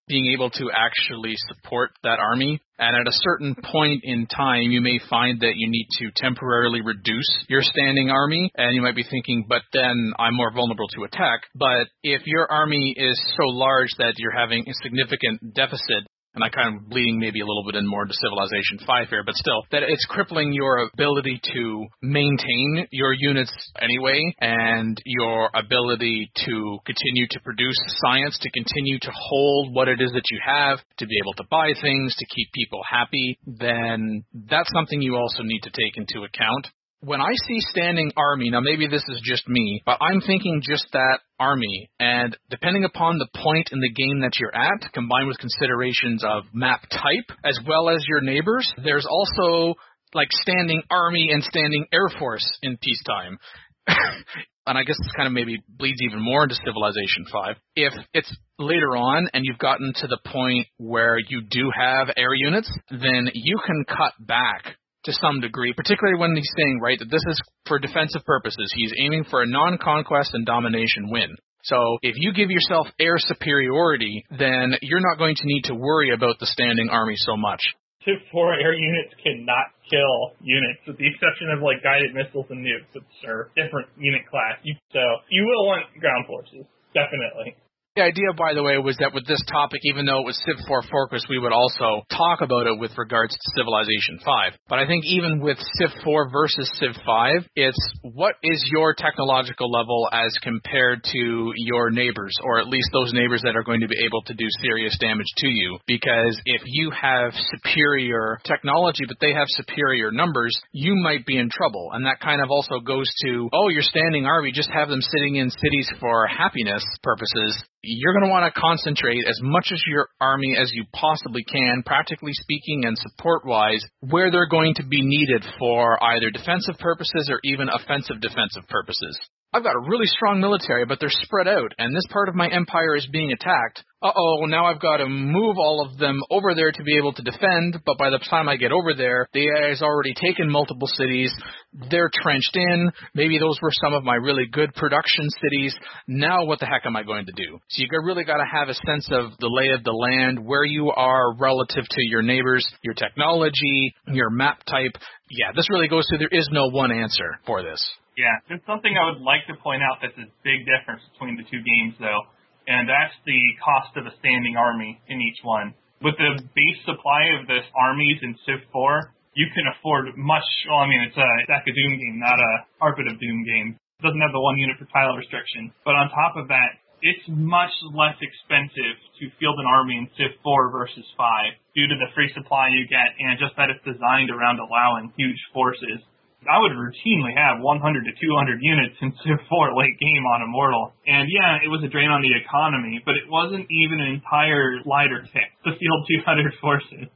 being able to actually support that army. And at a certain point in time, you may find that you need to temporarily reduce your standing army, and you might be thinking, but then I'm more vulnerable to attack. But if your army is so large that you're having a significant deficit, and I'm kind of bleeding maybe a little bit in more into Civilization 5 here, but still, that it's crippling your ability to maintain your units anyway, and your ability to continue to produce science, to continue to hold what it is that you have, to be able to buy things, to keep people happy, then that's something you also need to take into account. When I see standing army, now maybe this is just me, but I'm thinking just that army, and depending upon the point in the game that you're at, combined with considerations of map type, as well as your neighbors, there's also like standing army and standing air force in peacetime. And I guess this kind of maybe bleeds even more into Civilization 5. If it's later on and you've gotten to the point where you do have air units, then you can cut back to some degree, particularly when he's saying, right, that this is for defensive purposes. He's aiming for a non-conquest and domination win. So if you give yourself air superiority, then you're not going to need to worry about the standing army so much. Civ 4 air units cannot kill units, with the exception of like guided missiles and nukes, which are different unit class. So you will want ground forces, definitely. The idea, by the way, was that with this topic, even though it was Civ 4 focused, we would also talk about it with regards to Civilization 5. But I think even with Civ 4 versus Civ 5, it's what is your technological level as compared to your neighbors, or at least those neighbors that are going to be able to do serious damage to you. Because if you have superior technology, but they have superior numbers, you might be in trouble. And that kind of also goes to, oh, you're standing army, just have them sitting in cities for happiness purposes. You're going to want to concentrate as much as your army as you possibly can, practically speaking and support-wise, where they're going to be needed for either defensive purposes or even offensive defensive purposes. I've got a really strong military, but they're spread out, and this part of my empire is being attacked. Uh-oh, now I've got to move all of them over there to be able to defend, but by the time I get over there, the AI's already taken multiple cities. They're trenched in. Maybe those were some of my really good production cities. Now what the heck am I going to do? So you really got to have a sense of the lay of the land, where you are relative to your neighbors, your technology, your map type. Yeah, this really goes to there is no one answer for this. Yeah, there's something I would like to point out that's a big difference between the two games, though, and that's the cost of a standing army in each one. With the base supply of the armies in Civ 4, you can afford much, well, I mean, it's a Stack of Doom game, not a Carpet of Doom game. It doesn't have the one unit per tile restriction. But on top of that, it's much less expensive to field an army in Civ 4 versus 5 due to the free supply you get and just that it's designed around allowing huge forces. I would routinely have 100 to 200 units in Civ 4 late game on Immortal. And yeah, it was a drain on the economy, but it wasn't even an entire lighter tick to field 200 forces.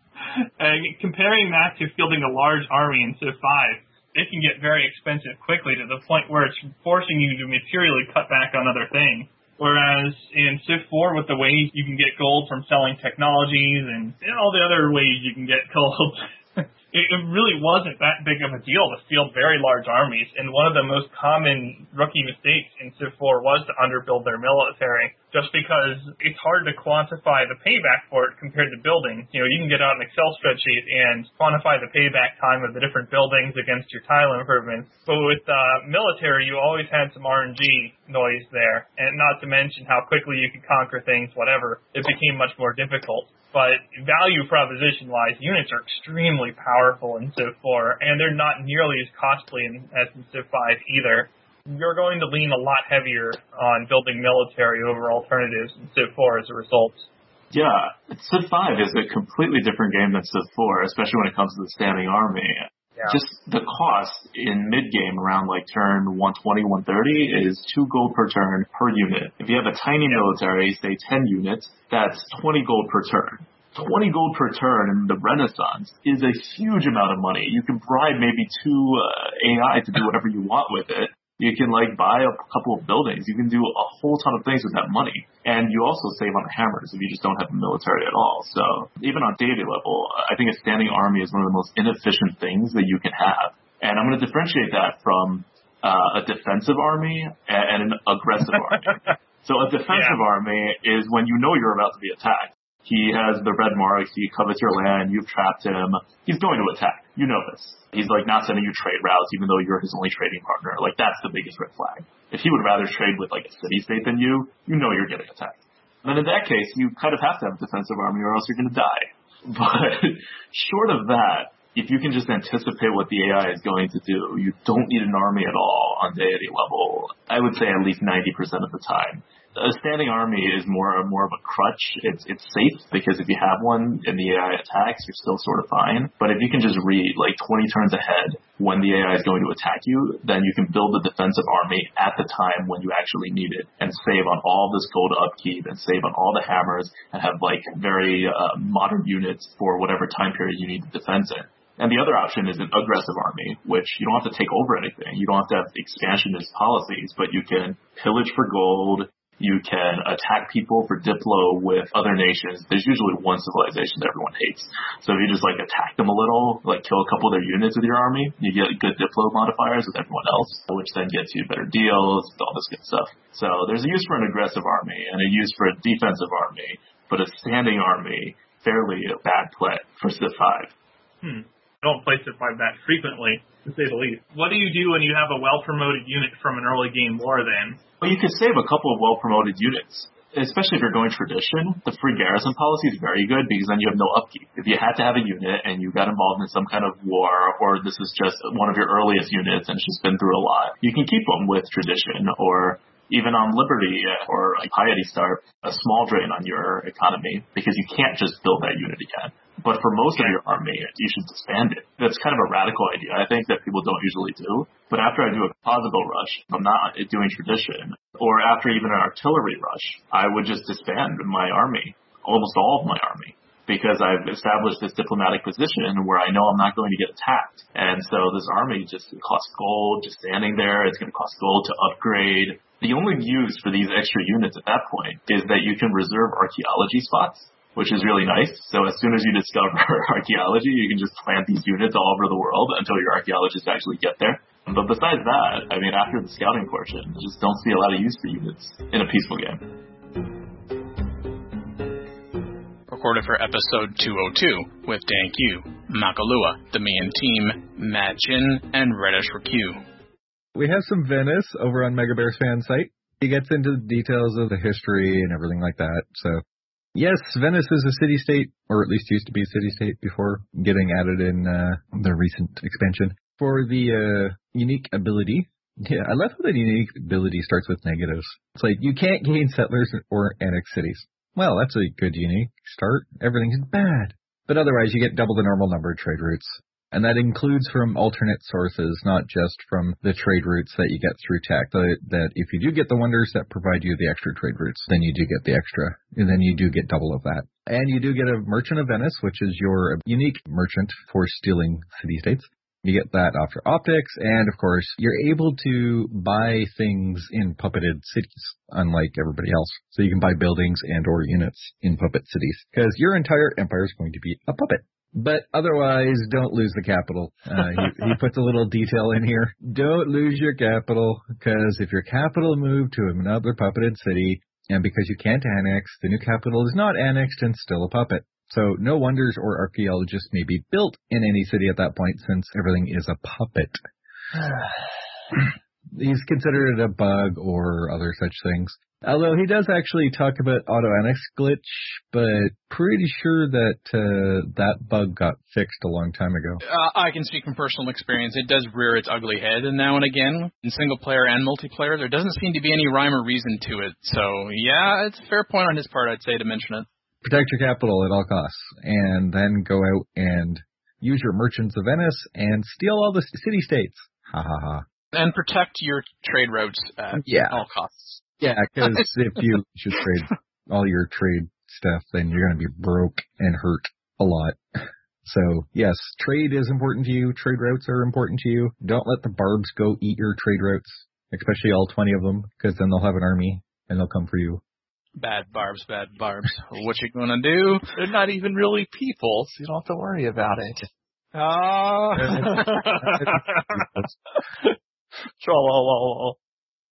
Comparing that to fielding a large army in Civ 5, it can get very expensive quickly to the point where it's forcing you to materially cut back on other things. Whereas in Civ 4, with the ways you can get gold from selling technologies and all the other ways you can get gold, it really wasn't that big of a deal to field very large armies, and one of the most common rookie mistakes in Civ 4 was to underbuild their military, just because it's hard to quantify the payback for it compared to buildings. You know, you can get out an Excel spreadsheet and quantify the payback time of the different buildings against your tile improvements, but with military, you always had some RNG noise there, and not to mention how quickly you could conquer things, whatever. It became much more difficult. But value proposition-wise, units are extremely powerful in Civ 4, and they're not nearly as costly as in Civ 5 either. You're going to lean a lot heavier on building military over alternatives in Civ 4 as a result. Yeah, Civ 5 is a completely different game than Civ 4, especially when it comes to the standing army. Yeah. Just the cost in mid-game around like turn 120, 130 is 2 gold per turn per unit. If you have a tiny military, say 10 units, that's 20 gold per turn. 20 gold per turn in the Renaissance is a huge amount of money. You can bribe maybe 2 AI to do whatever you want with it. You can like buy a couple of buildings. You can do a whole ton of things with that money. And you also save on hammers if you just don't have a military at all. So even on daily level, I think a standing army is one of the most inefficient things that you can have. And I'm going to differentiate that from a defensive army and an aggressive army. So a defensive army is when you know you're about to be attacked. He has the red marks, he covets your land, you've trapped him. He's going to attack. You know this. He's like not sending you trade routes even though you're his only trading partner. Like that's the biggest red flag. If he would rather trade with like a city-state than you know you're getting attacked. Then in that case, you kind of have to have a defensive army or else you're going to die. But short of that, if you can just anticipate what the AI is going to do, you don't need an army at all on deity level. I would say at least 90% of the time. A standing army is more of a crutch. It's safe because if you have one and the AI attacks, you're still sort of fine. But if you can just read like 20 turns ahead when the AI is going to attack you, then you can build a defensive army at the time when you actually need it and save on all this gold upkeep and save on all the hammers and have like very modern units for whatever time period you need the defense in. And the other option is an aggressive army, which you don't have to take over anything. You don't have to have expansionist policies, but you can pillage for gold. You can attack people for Diplo with other nations. There's usually one civilization that everyone hates. So if you just like attack them a little, like kill a couple of their units with your army, you get good Diplo modifiers with everyone else, which then gets you better deals, all this good stuff. So there's a use for an aggressive army and a use for a defensive army, but a standing army, fairly a bad play for Civ 5. I don't play Civ 5 that frequently, to say the least. What do you do when you have a well-promoted unit from an early game war then? Well, you could save a couple of well-promoted units, especially if you're going tradition. The free garrison policy is very good because then you have no upkeep. If you had to have a unit and you got involved in some kind of war, or this is just one of your earliest units and it's just been through a lot, you can keep them with tradition, or even on Liberty or like Piety Star, a small drain on your economy because you can't just build that unit again. But for most of your army, you should disband it. That's kind of a radical idea, I think, that people don't usually do. But after I do a Kosovo rush, I'm not doing tradition, or after even an artillery rush, I would just disband my army, almost all of my army, because I've established this diplomatic position where I know I'm not going to get attacked. And so this army just costs gold, just standing there. It's going to cost gold to upgrade. The only use for these extra units at that point is that you can reserve archaeology spots, which is really nice. So as soon as you discover archaeology, you can just plant these units all over the world until your archaeologists actually get there. But besides that, I mean, after the scouting portion, I just don't see a lot of use for units in a peaceful game. Recorded for episode 202 with Dan Q, Makalua, the main team, Matt Jin, and Reddish Rq. We have some Venice over on Mega Bear's fan site. He gets into the details of the history and everything like that. So, yes, Venice is a city-state, or at least used to be a city-state before getting added in the recent expansion. For the unique ability, yeah, I love how the unique ability starts with negatives. It's like, you can't gain settlers or annex cities. Well, that's a good unique start. Everything's bad. But otherwise, you get double the normal number of trade routes. And that includes from alternate sources, not just from the trade routes that you get through tech. That if you do get the wonders that provide you the extra trade routes, then you do get the extra. And then you do get double of that. And you do get a Merchant of Venice, which is your unique merchant for stealing city-states. You get that after optics, and of course, you're able to buy things in puppeted cities, unlike everybody else. So you can buy buildings and or units in puppet cities, because your entire empire is going to be a puppet. But otherwise, don't lose the capital. He puts a little detail in here. Don't lose your capital, because if your capital moved to another puppeted city, and because you can't annex, the new capital is not annexed and still a puppet. So no wonders or archaeologists may be built in any city at that point, since everything is a puppet. He's considered it a bug or other such things. Although he does actually talk about auto-annex glitch, but pretty sure that that bug got fixed a long time ago. I can speak from personal experience. It does rear its ugly head now and again. In single-player and multiplayer, there doesn't seem to be any rhyme or reason to it. So, yeah, it's a fair point on his part, I'd say, to mention it. Protect your capital at all costs, and then go out and use your Merchants of Venice and steal all the city-states. Ha ha ha. And protect your trade routes at all costs. Yeah, because if you should trade all your trade stuff, then you're going to be broke and hurt a lot. So, yes, trade is important to you. Trade routes are important to you. Don't let the barbs go eat your trade routes, especially all 20 of them, because then they'll have an army and they'll come for you. Bad barbs, bad barbs. What you gonna do? They're not even really people, so you don't have to worry about it. Ah.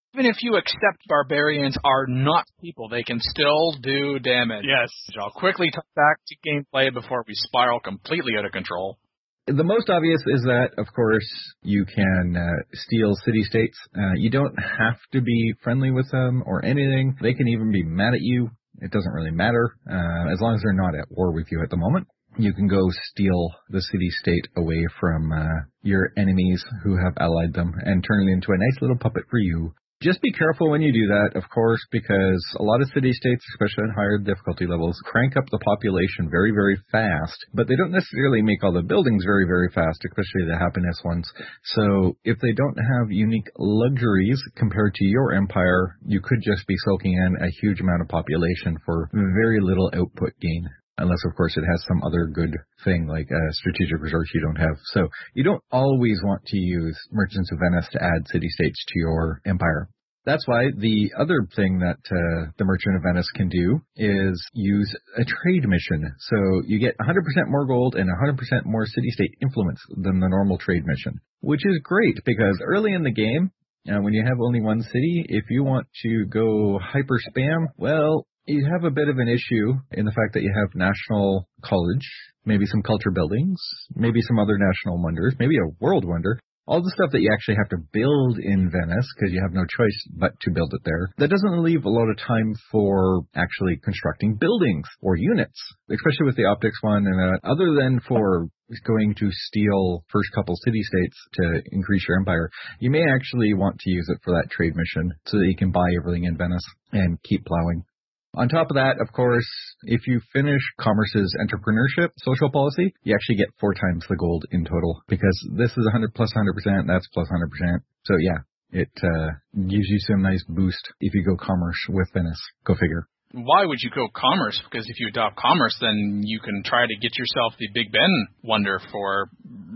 Even if you accept barbarians are not people, they can still do damage. Yes. I'll quickly talk back to gameplay before we spiral completely out of control. The most obvious is that, of course, you can steal city-states. You don't have to be friendly with them or anything. They can even be mad at you. It doesn't really matter, as long as they're not at war with you at the moment. You can go steal the city-state away from your enemies who have allied them and turn it into a nice little puppet for you. Just be careful when you do that, of course, because a lot of city-states, especially at higher difficulty levels, crank up the population very, very fast, but they don't necessarily make all the buildings very, very fast, especially the happiness ones. So if they don't have unique luxuries compared to your empire, you could just be soaking in a huge amount of population for very little output gain. Unless, of course, it has some other good thing like a strategic resource you don't have. So you don't always want to use Merchants of Venice to add city-states to your empire. That's why the other thing that the Merchant of Venice can do is use a trade mission. So you get 100% more gold and 100% more city-state influence than the normal trade mission, which is great because early in the game, when you have only one city, if you want to go hyper spam, well, you have a bit of an issue in the fact that you have national college, maybe some culture buildings, maybe some other national wonders, maybe a world wonder, all the stuff that you actually have to build in Venice because you have no choice but to build it there. That doesn't leave a lot of time for actually constructing buildings or units, especially with the optics one. And other than for going to steal first couple city-states to increase your empire, you may actually want to use it for that trade mission so that you can buy everything in Venice and keep plowing. On top of that, of course, if you finish Commerce's entrepreneurship social policy, you actually get 4 times the gold in total because this is 100 plus 100%, that's plus 100%. So yeah, it gives you some nice boost if you go Commerce with Venice. Go figure. Why would you go Commerce? Because if you adopt Commerce, then you can try to get yourself the Big Ben wonder for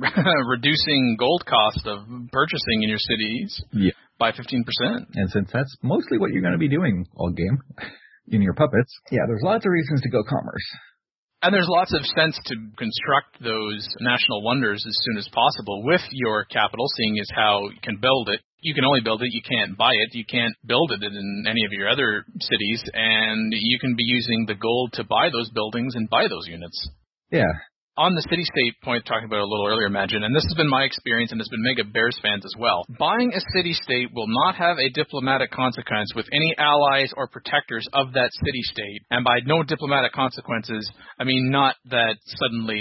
reducing gold cost of purchasing in your cities by 15%. And since that's mostly what you're going to be doing all game, in your puppets, there's lots of reasons to go Commerce. And there's lots of sense to construct those national wonders as soon as possible with your capital, seeing as how you can build it. You can only build it, you can't buy it, you can't build it in any of your other cities, and you can be using the gold to buy those buildings and buy those units. Yeah. On the city-state point talking about a little earlier, Imagine, and this has been my experience and has been Mega Bears fans as well, buying a city-state will not have a diplomatic consequence with any allies or protectors of that city-state. And by no diplomatic consequences, I mean not that suddenly,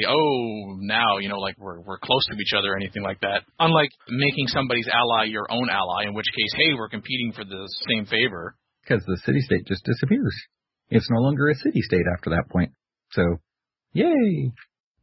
now, like we're close to each other or anything like that. Unlike making somebody's ally your own ally, in which case, hey, we're competing for the same favor. Because the city-state just disappears. It's no longer a city-state after that point. So, yay!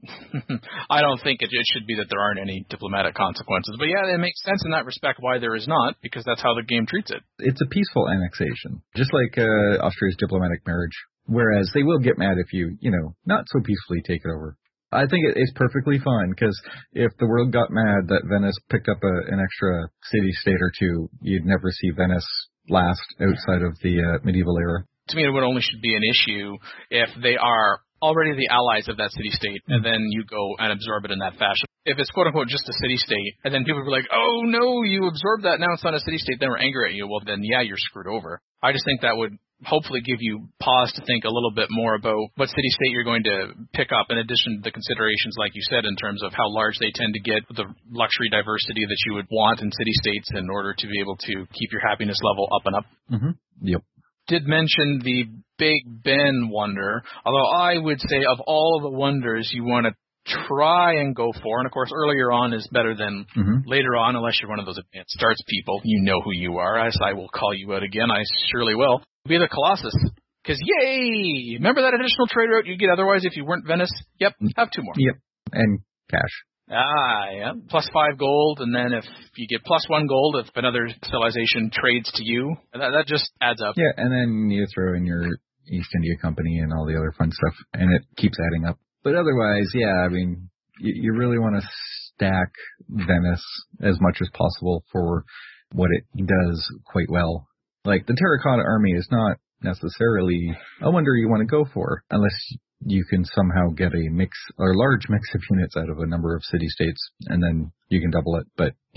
I don't think it should be that there aren't any diplomatic consequences. But yeah, it makes sense in that respect why there is not, because that's how the game treats it. It's a peaceful annexation, just like Austria's diplomatic marriage. Whereas they will get mad if you, not so peacefully take it over. I think it's perfectly fine, because if the world got mad that Venice picked up an extra city-state or two, you'd never see Venice last outside of the medieval era. To me, it would only should be an issue if they are already the allies of that city-state, and then you go and absorb it in that fashion. If it's quote-unquote just a city-state, and then people are like, oh no, you absorbed that, now it's not a city-state, then we're angry at you, well then yeah, you're screwed over. I just think that would hopefully give you pause to think a little bit more about what city-state you're going to pick up, in addition to the considerations, like you said, in terms of how large they tend to get, the luxury diversity that you would want in city-states in order to be able to keep your happiness level up and up. Mm-hmm. Yep. Did mention the Big Ben wonder, although I would say of all the wonders you want to try and go for, and of course earlier on is better than later on, unless you're one of those advanced starts people. You know who you are, as I will call you out again, I surely will. Be the Colossus. Because yay! Remember that additional trade route you'd get otherwise if you weren't Venice? Yep, have 2 more. Yep, and cash. Yeah. +5 gold, and then if you get +1 gold, if another civilization trades to you, that just adds up. Yeah, and then you throw in your East India Company and all the other fun stuff, and it keeps adding up. But otherwise, yeah, I mean, you really want to stack Venice as much as possible for what it does quite well. Like, the Terracotta Army is not necessarily a wonder you want to go for, unless you can somehow get a large mix of units out of a number of city-states, and then you can double it, but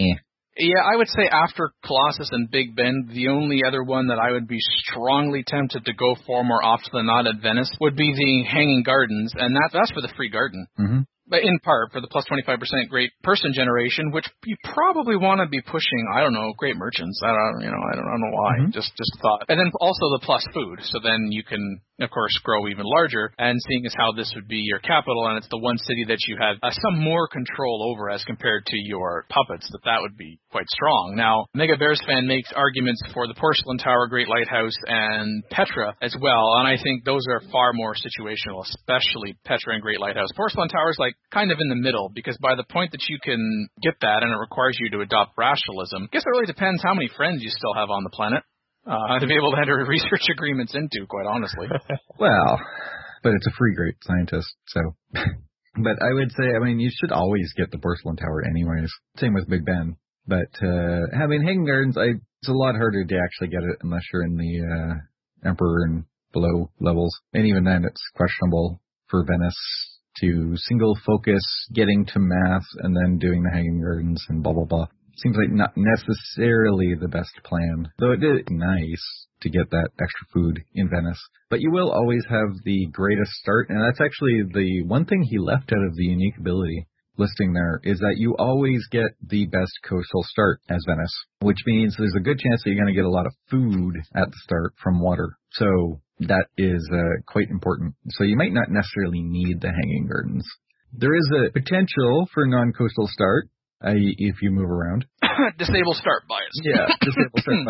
Yeah, I would say after Colossus and Big Bend, the only other one that I would be strongly tempted to go for more often than not at Venice would be the Hanging Gardens, and that's for the free garden. Mm-hmm. But in part for the plus 25% great person generation, which you probably want to be pushing, I don't know, great merchants. I don't know why. Mm-hmm. Just thought. And then also the plus food. So then you can, of course, grow even larger. And seeing as how this would be your capital, and it's the one city that you have some more control over as compared to your puppets, that would be quite strong. Now, Mega Bears fan makes arguments for the Porcelain Tower, Great Lighthouse, and Petra as well. And I think those are far more situational, especially Petra and Great Lighthouse. Porcelain Tower is like kind of in the middle, because by the point that you can get that and it requires you to adopt rationalism, I guess it really depends how many friends you still have on the planet to be able to enter research agreements into, quite honestly. Well, but it's a free great scientist, so. But I would say, you should always get the Porcelain Tower anyways. Same with Big Ben. But having Hanging Gardens, it's a lot harder to actually get it unless you're in the Emperor and below levels. And even then, it's questionable for Venice to single focus getting to math and then doing the Hanging Gardens and blah, blah, blah. Seems like not necessarily the best plan, though it is nice to get that extra food in Venice. But you will always have the greatest start, and that's actually the one thing he left out of the unique ability listing there, is that you always get the best coastal start as Venice, which means there's a good chance that you're going to get a lot of food at the start from water. So that is quite important. So you might not necessarily need the Hanging Gardens. There is a potential for non-coastal start, i.e. if you move around. Disable start bias. Yeah, disable start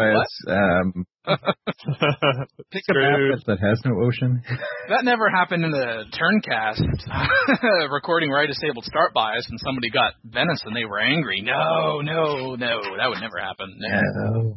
bias. Pick a map that has no ocean. That never happened in the Turncast recording where I disabled start bias and somebody got Venice and they were angry. No, that would never happen. No.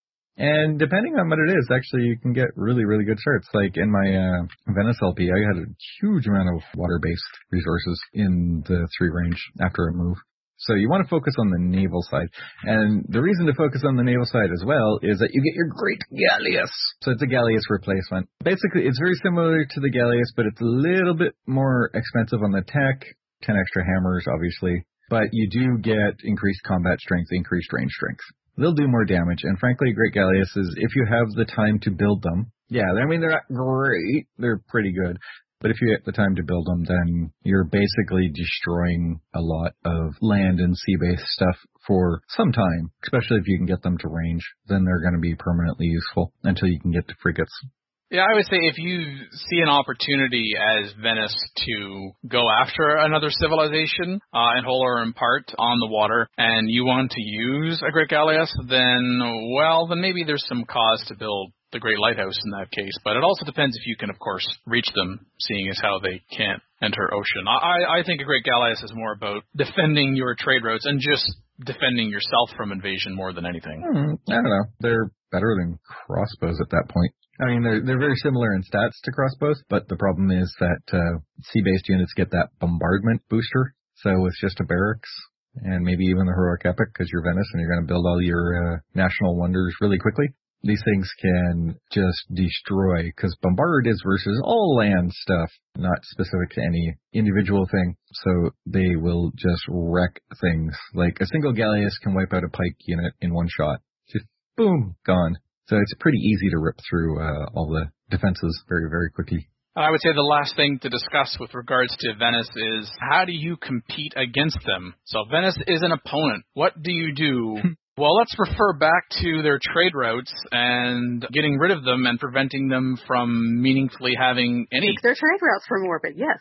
And depending on what it is, actually, you can get really, really good starts. Like in my Venice LP, I had a huge amount of water-based resources in the 3 range after a move. So you want to focus on the naval side. And the reason to focus on the naval side as well is that you get your Great Galleass. So it's a Galleass replacement. Basically, it's very similar to the Galleass, but it's a little bit more expensive on the tech. 10 extra hammers, obviously. But you do get increased combat strength, increased range strength. They'll do more damage. And frankly, Great Galleasses, if you have the time to build them, yeah, they're not great. They're pretty good. But if you get the time to build them, then you're basically destroying a lot of land and sea-based stuff for some time, especially if you can get them to range. Then they're going to be permanently useful until you can get to frigates. Yeah, I would say if you see an opportunity as Venice to go after another civilization, in whole or in part, on the water, and you want to use a Great Galleass, then maybe there's some cause to build the Great Lighthouse in that case. But it also depends if you can, of course, reach them, seeing as how they can't enter ocean. I think a Great Galleass is more about defending your trade routes and just defending yourself from invasion more than anything. I don't know. They're better than crossbows at that point. They're very similar in stats to crossbows, but the problem is that sea-based units get that bombardment booster. So it's just a barracks and maybe even the heroic epic because you're Venice and you're going to build all your national wonders really quickly. These things can just destroy, because Bombard is versus all land stuff, not specific to any individual thing. So they will just wreck things. Like a single Galleass can wipe out a pike unit in one shot. Just boom, gone. So it's pretty easy to rip through all the defenses very, very quickly. I would say the last thing to discuss with regards to Venice is how do you compete against them? So Venice is an opponent. What do you do? Well, let's refer back to their trade routes and getting rid of them and preventing them from meaningfully having any. Take their trade routes from orbit, yes.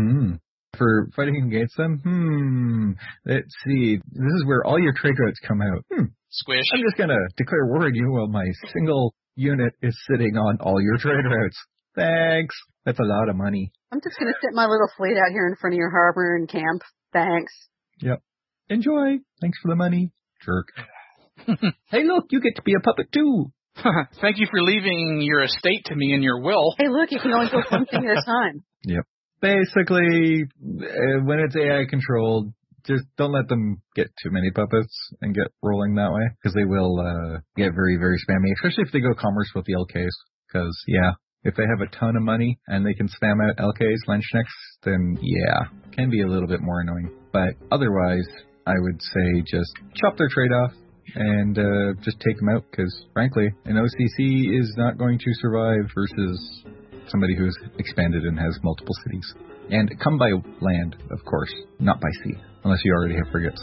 For fighting against them? Let's see. This is where all your trade routes come out. Squish. I'm just going to declare war on you while my single unit is sitting on all your trade routes. Thanks. That's a lot of money. I'm just going to sit my little fleet out here in front of your harbor and camp. Thanks. Yep. Enjoy. Thanks for the money. Jerk. Hey, look, you get to be a puppet, too. Thank you for leaving your estate to me in your will. Hey, look, you can only build one thing at a time. Yep. Basically, when it's AI controlled, just don't let them get too many puppets and get rolling that way, because they will get very, very spammy, especially if they go commerce with the LKs. Because, yeah, if they have a ton of money and they can spam out LKs, Lenschnicks, then, yeah, can be a little bit more annoying. But otherwise, I would say just chop their trade off. and just take them out, because, frankly, an OCC is not going to survive versus somebody who's expanded and has multiple cities. And come by land, of course, not by sea, unless you already have frigates.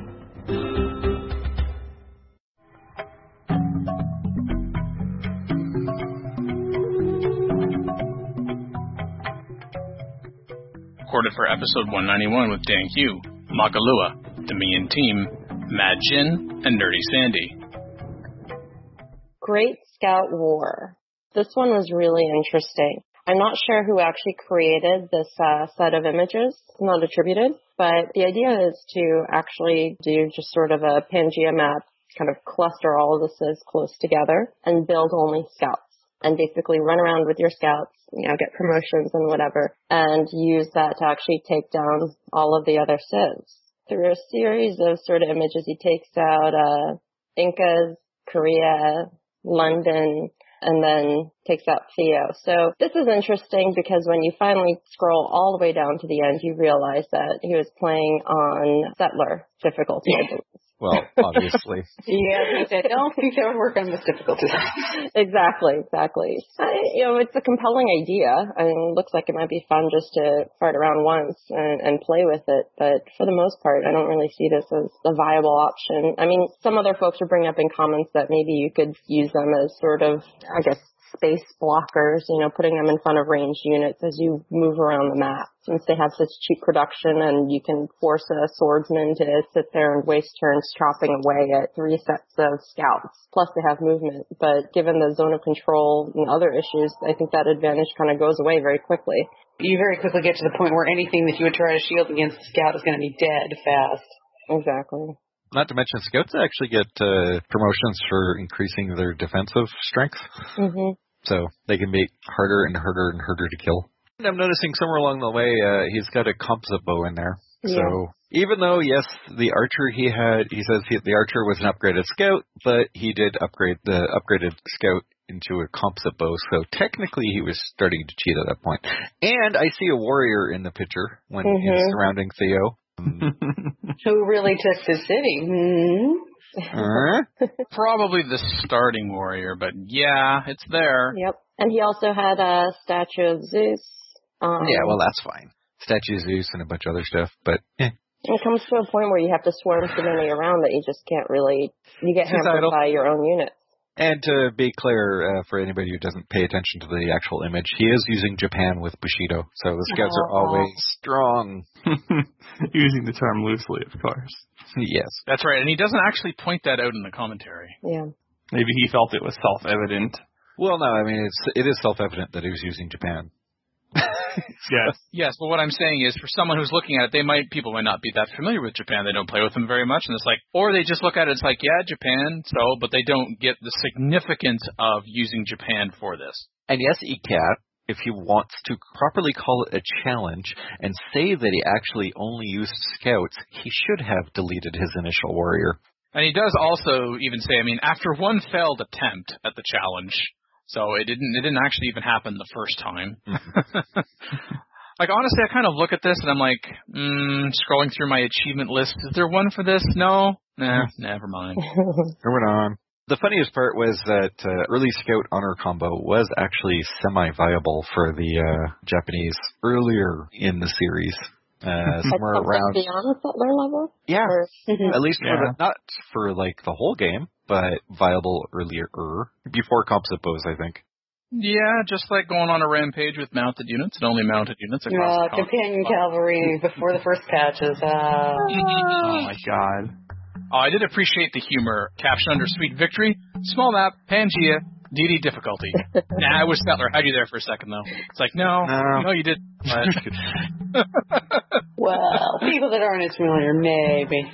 Recorded for episode 191 with Dan Hugh, Magalua, Dominion Team, Mad Jin, and Nerdy Sandy. Great Scout War. This one was really interesting. I'm not sure who actually created this set of images, not attributed, but the idea is to actually do just sort of a Pangea map, kind of cluster all of the civs close together and build only scouts. And basically run around with your scouts, get promotions and whatever, and use that to actually take down all of the other civs. Through a series of sort of images, he takes out Incas, Korea, London, and then takes out Theo. So this is interesting because when you finally scroll all the way down to the end, you realize that he was playing on settler difficulty, I believe. Well, obviously. Yeah, he said, I don't think they would work on this difficulty. Exactly. It's a compelling idea. I mean, it looks like it might be fun just to fart around once and play with it. But for the most part, I don't really see this as a viable option. I mean, some other folks are bringing up in comments that maybe you could use them as sort of, space blockers, putting them in front of ranged units as you move around the map. Since they have such cheap production and you can force a swordsman to sit there and waste turns chopping away at 3 sets of scouts. Plus they have movement. But given the zone of control and other issues, I think that advantage kind of goes away very quickly. You very quickly get to the point where anything that you would try to shield against a scout is going to be dead fast. Exactly. Not to mention, scouts actually get promotions for increasing their defensive strength. Mm-hmm. So they can be harder and harder and harder to kill. And I'm noticing somewhere along the way, he's got a composite bow in there. Yeah. So even though, yes, the archer he says the archer was an upgraded scout, but he did upgrade the upgraded scout into a composite bow. So technically he was starting to cheat at that point. And I see a warrior in the picture when he's surrounding Theo. Who really took the city? Probably the starting warrior, but yeah, it's there. Yep. And he also had a statue of Zeus. Yeah, well, that's fine. Statue of Zeus and a bunch of other stuff, but It comes to a point where you have to swarm so many around that you just can't really, you get hampered by your own unit. And to be clear, for anybody who doesn't pay attention to the actual image, he is using Japan with Bushido, so the scouts are always strong. Using the term loosely, of course. Yes. That's right, and he doesn't actually point that out in the commentary. Yeah. Maybe he felt it was self-evident. Well, no, I mean, it is self-evident that he was using Japan. Yes, but what I'm saying is, for someone who's looking at it, people might not be that familiar with Japan. They don't play with them very much, and it's like, or they just look at it, it's like, yeah, Japan, but they don't get the significance of using Japan for this. And yes, ECAT, if he wants to properly call it a challenge and say that he actually only used scouts, he should have deleted his initial warrior. And he does also even say, after one failed attempt at the challenge, so it didn't actually even happen the first time. Honestly, I kind of look at this and I'm like, scrolling through my achievement list, is there one for this? No? Nah, never mind. Moving on. The funniest part was that early Scout Honor combo was actually semi-viable for the Japanese earlier in the series. Somewhere around beyond settler level? Yeah. At least not for the whole game, but viable earlier, before composite bows, I think. Yeah, just like going on a rampage with mounted units and only mounted units across the companion cavalry before the first patches. Oh my god. Oh, I did appreciate the humor. Caption under Sweet Victory, small map, Pangea, DD difficulty. Nah, I was settler. Had you there for a second, though. It's like, no, you didn't. Well, people that aren't as familiar, maybe.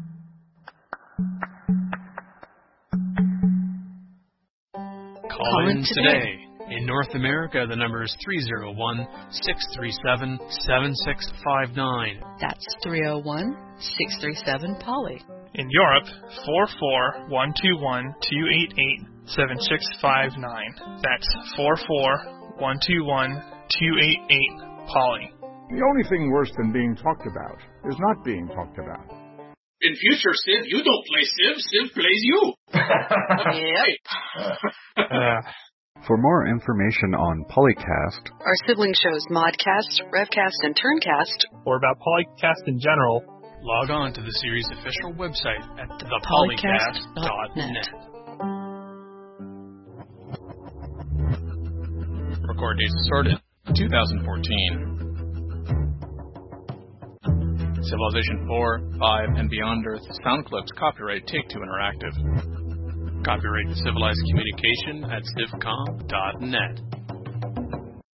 Call in today. In North America, the number is 301-637-7659. That's 301-637-POLY. In Europe, 44121-288-7659. That's 44121-288-POLY. The only thing worse than being talked about is not being talked about. In future, Civ, you don't play Civ. Civ plays you. Yep. For more information on Polycast, our sibling shows Modcast, Revcast, and Turncast, or about Polycast in general, log on to the series' official website at thepolycast.net. Record dates assorted, 2014. Civilization 4, 5, and Beyond Earth sound clips copyright Take-Two Interactive. Copyright Civilized Communication at civcom.net.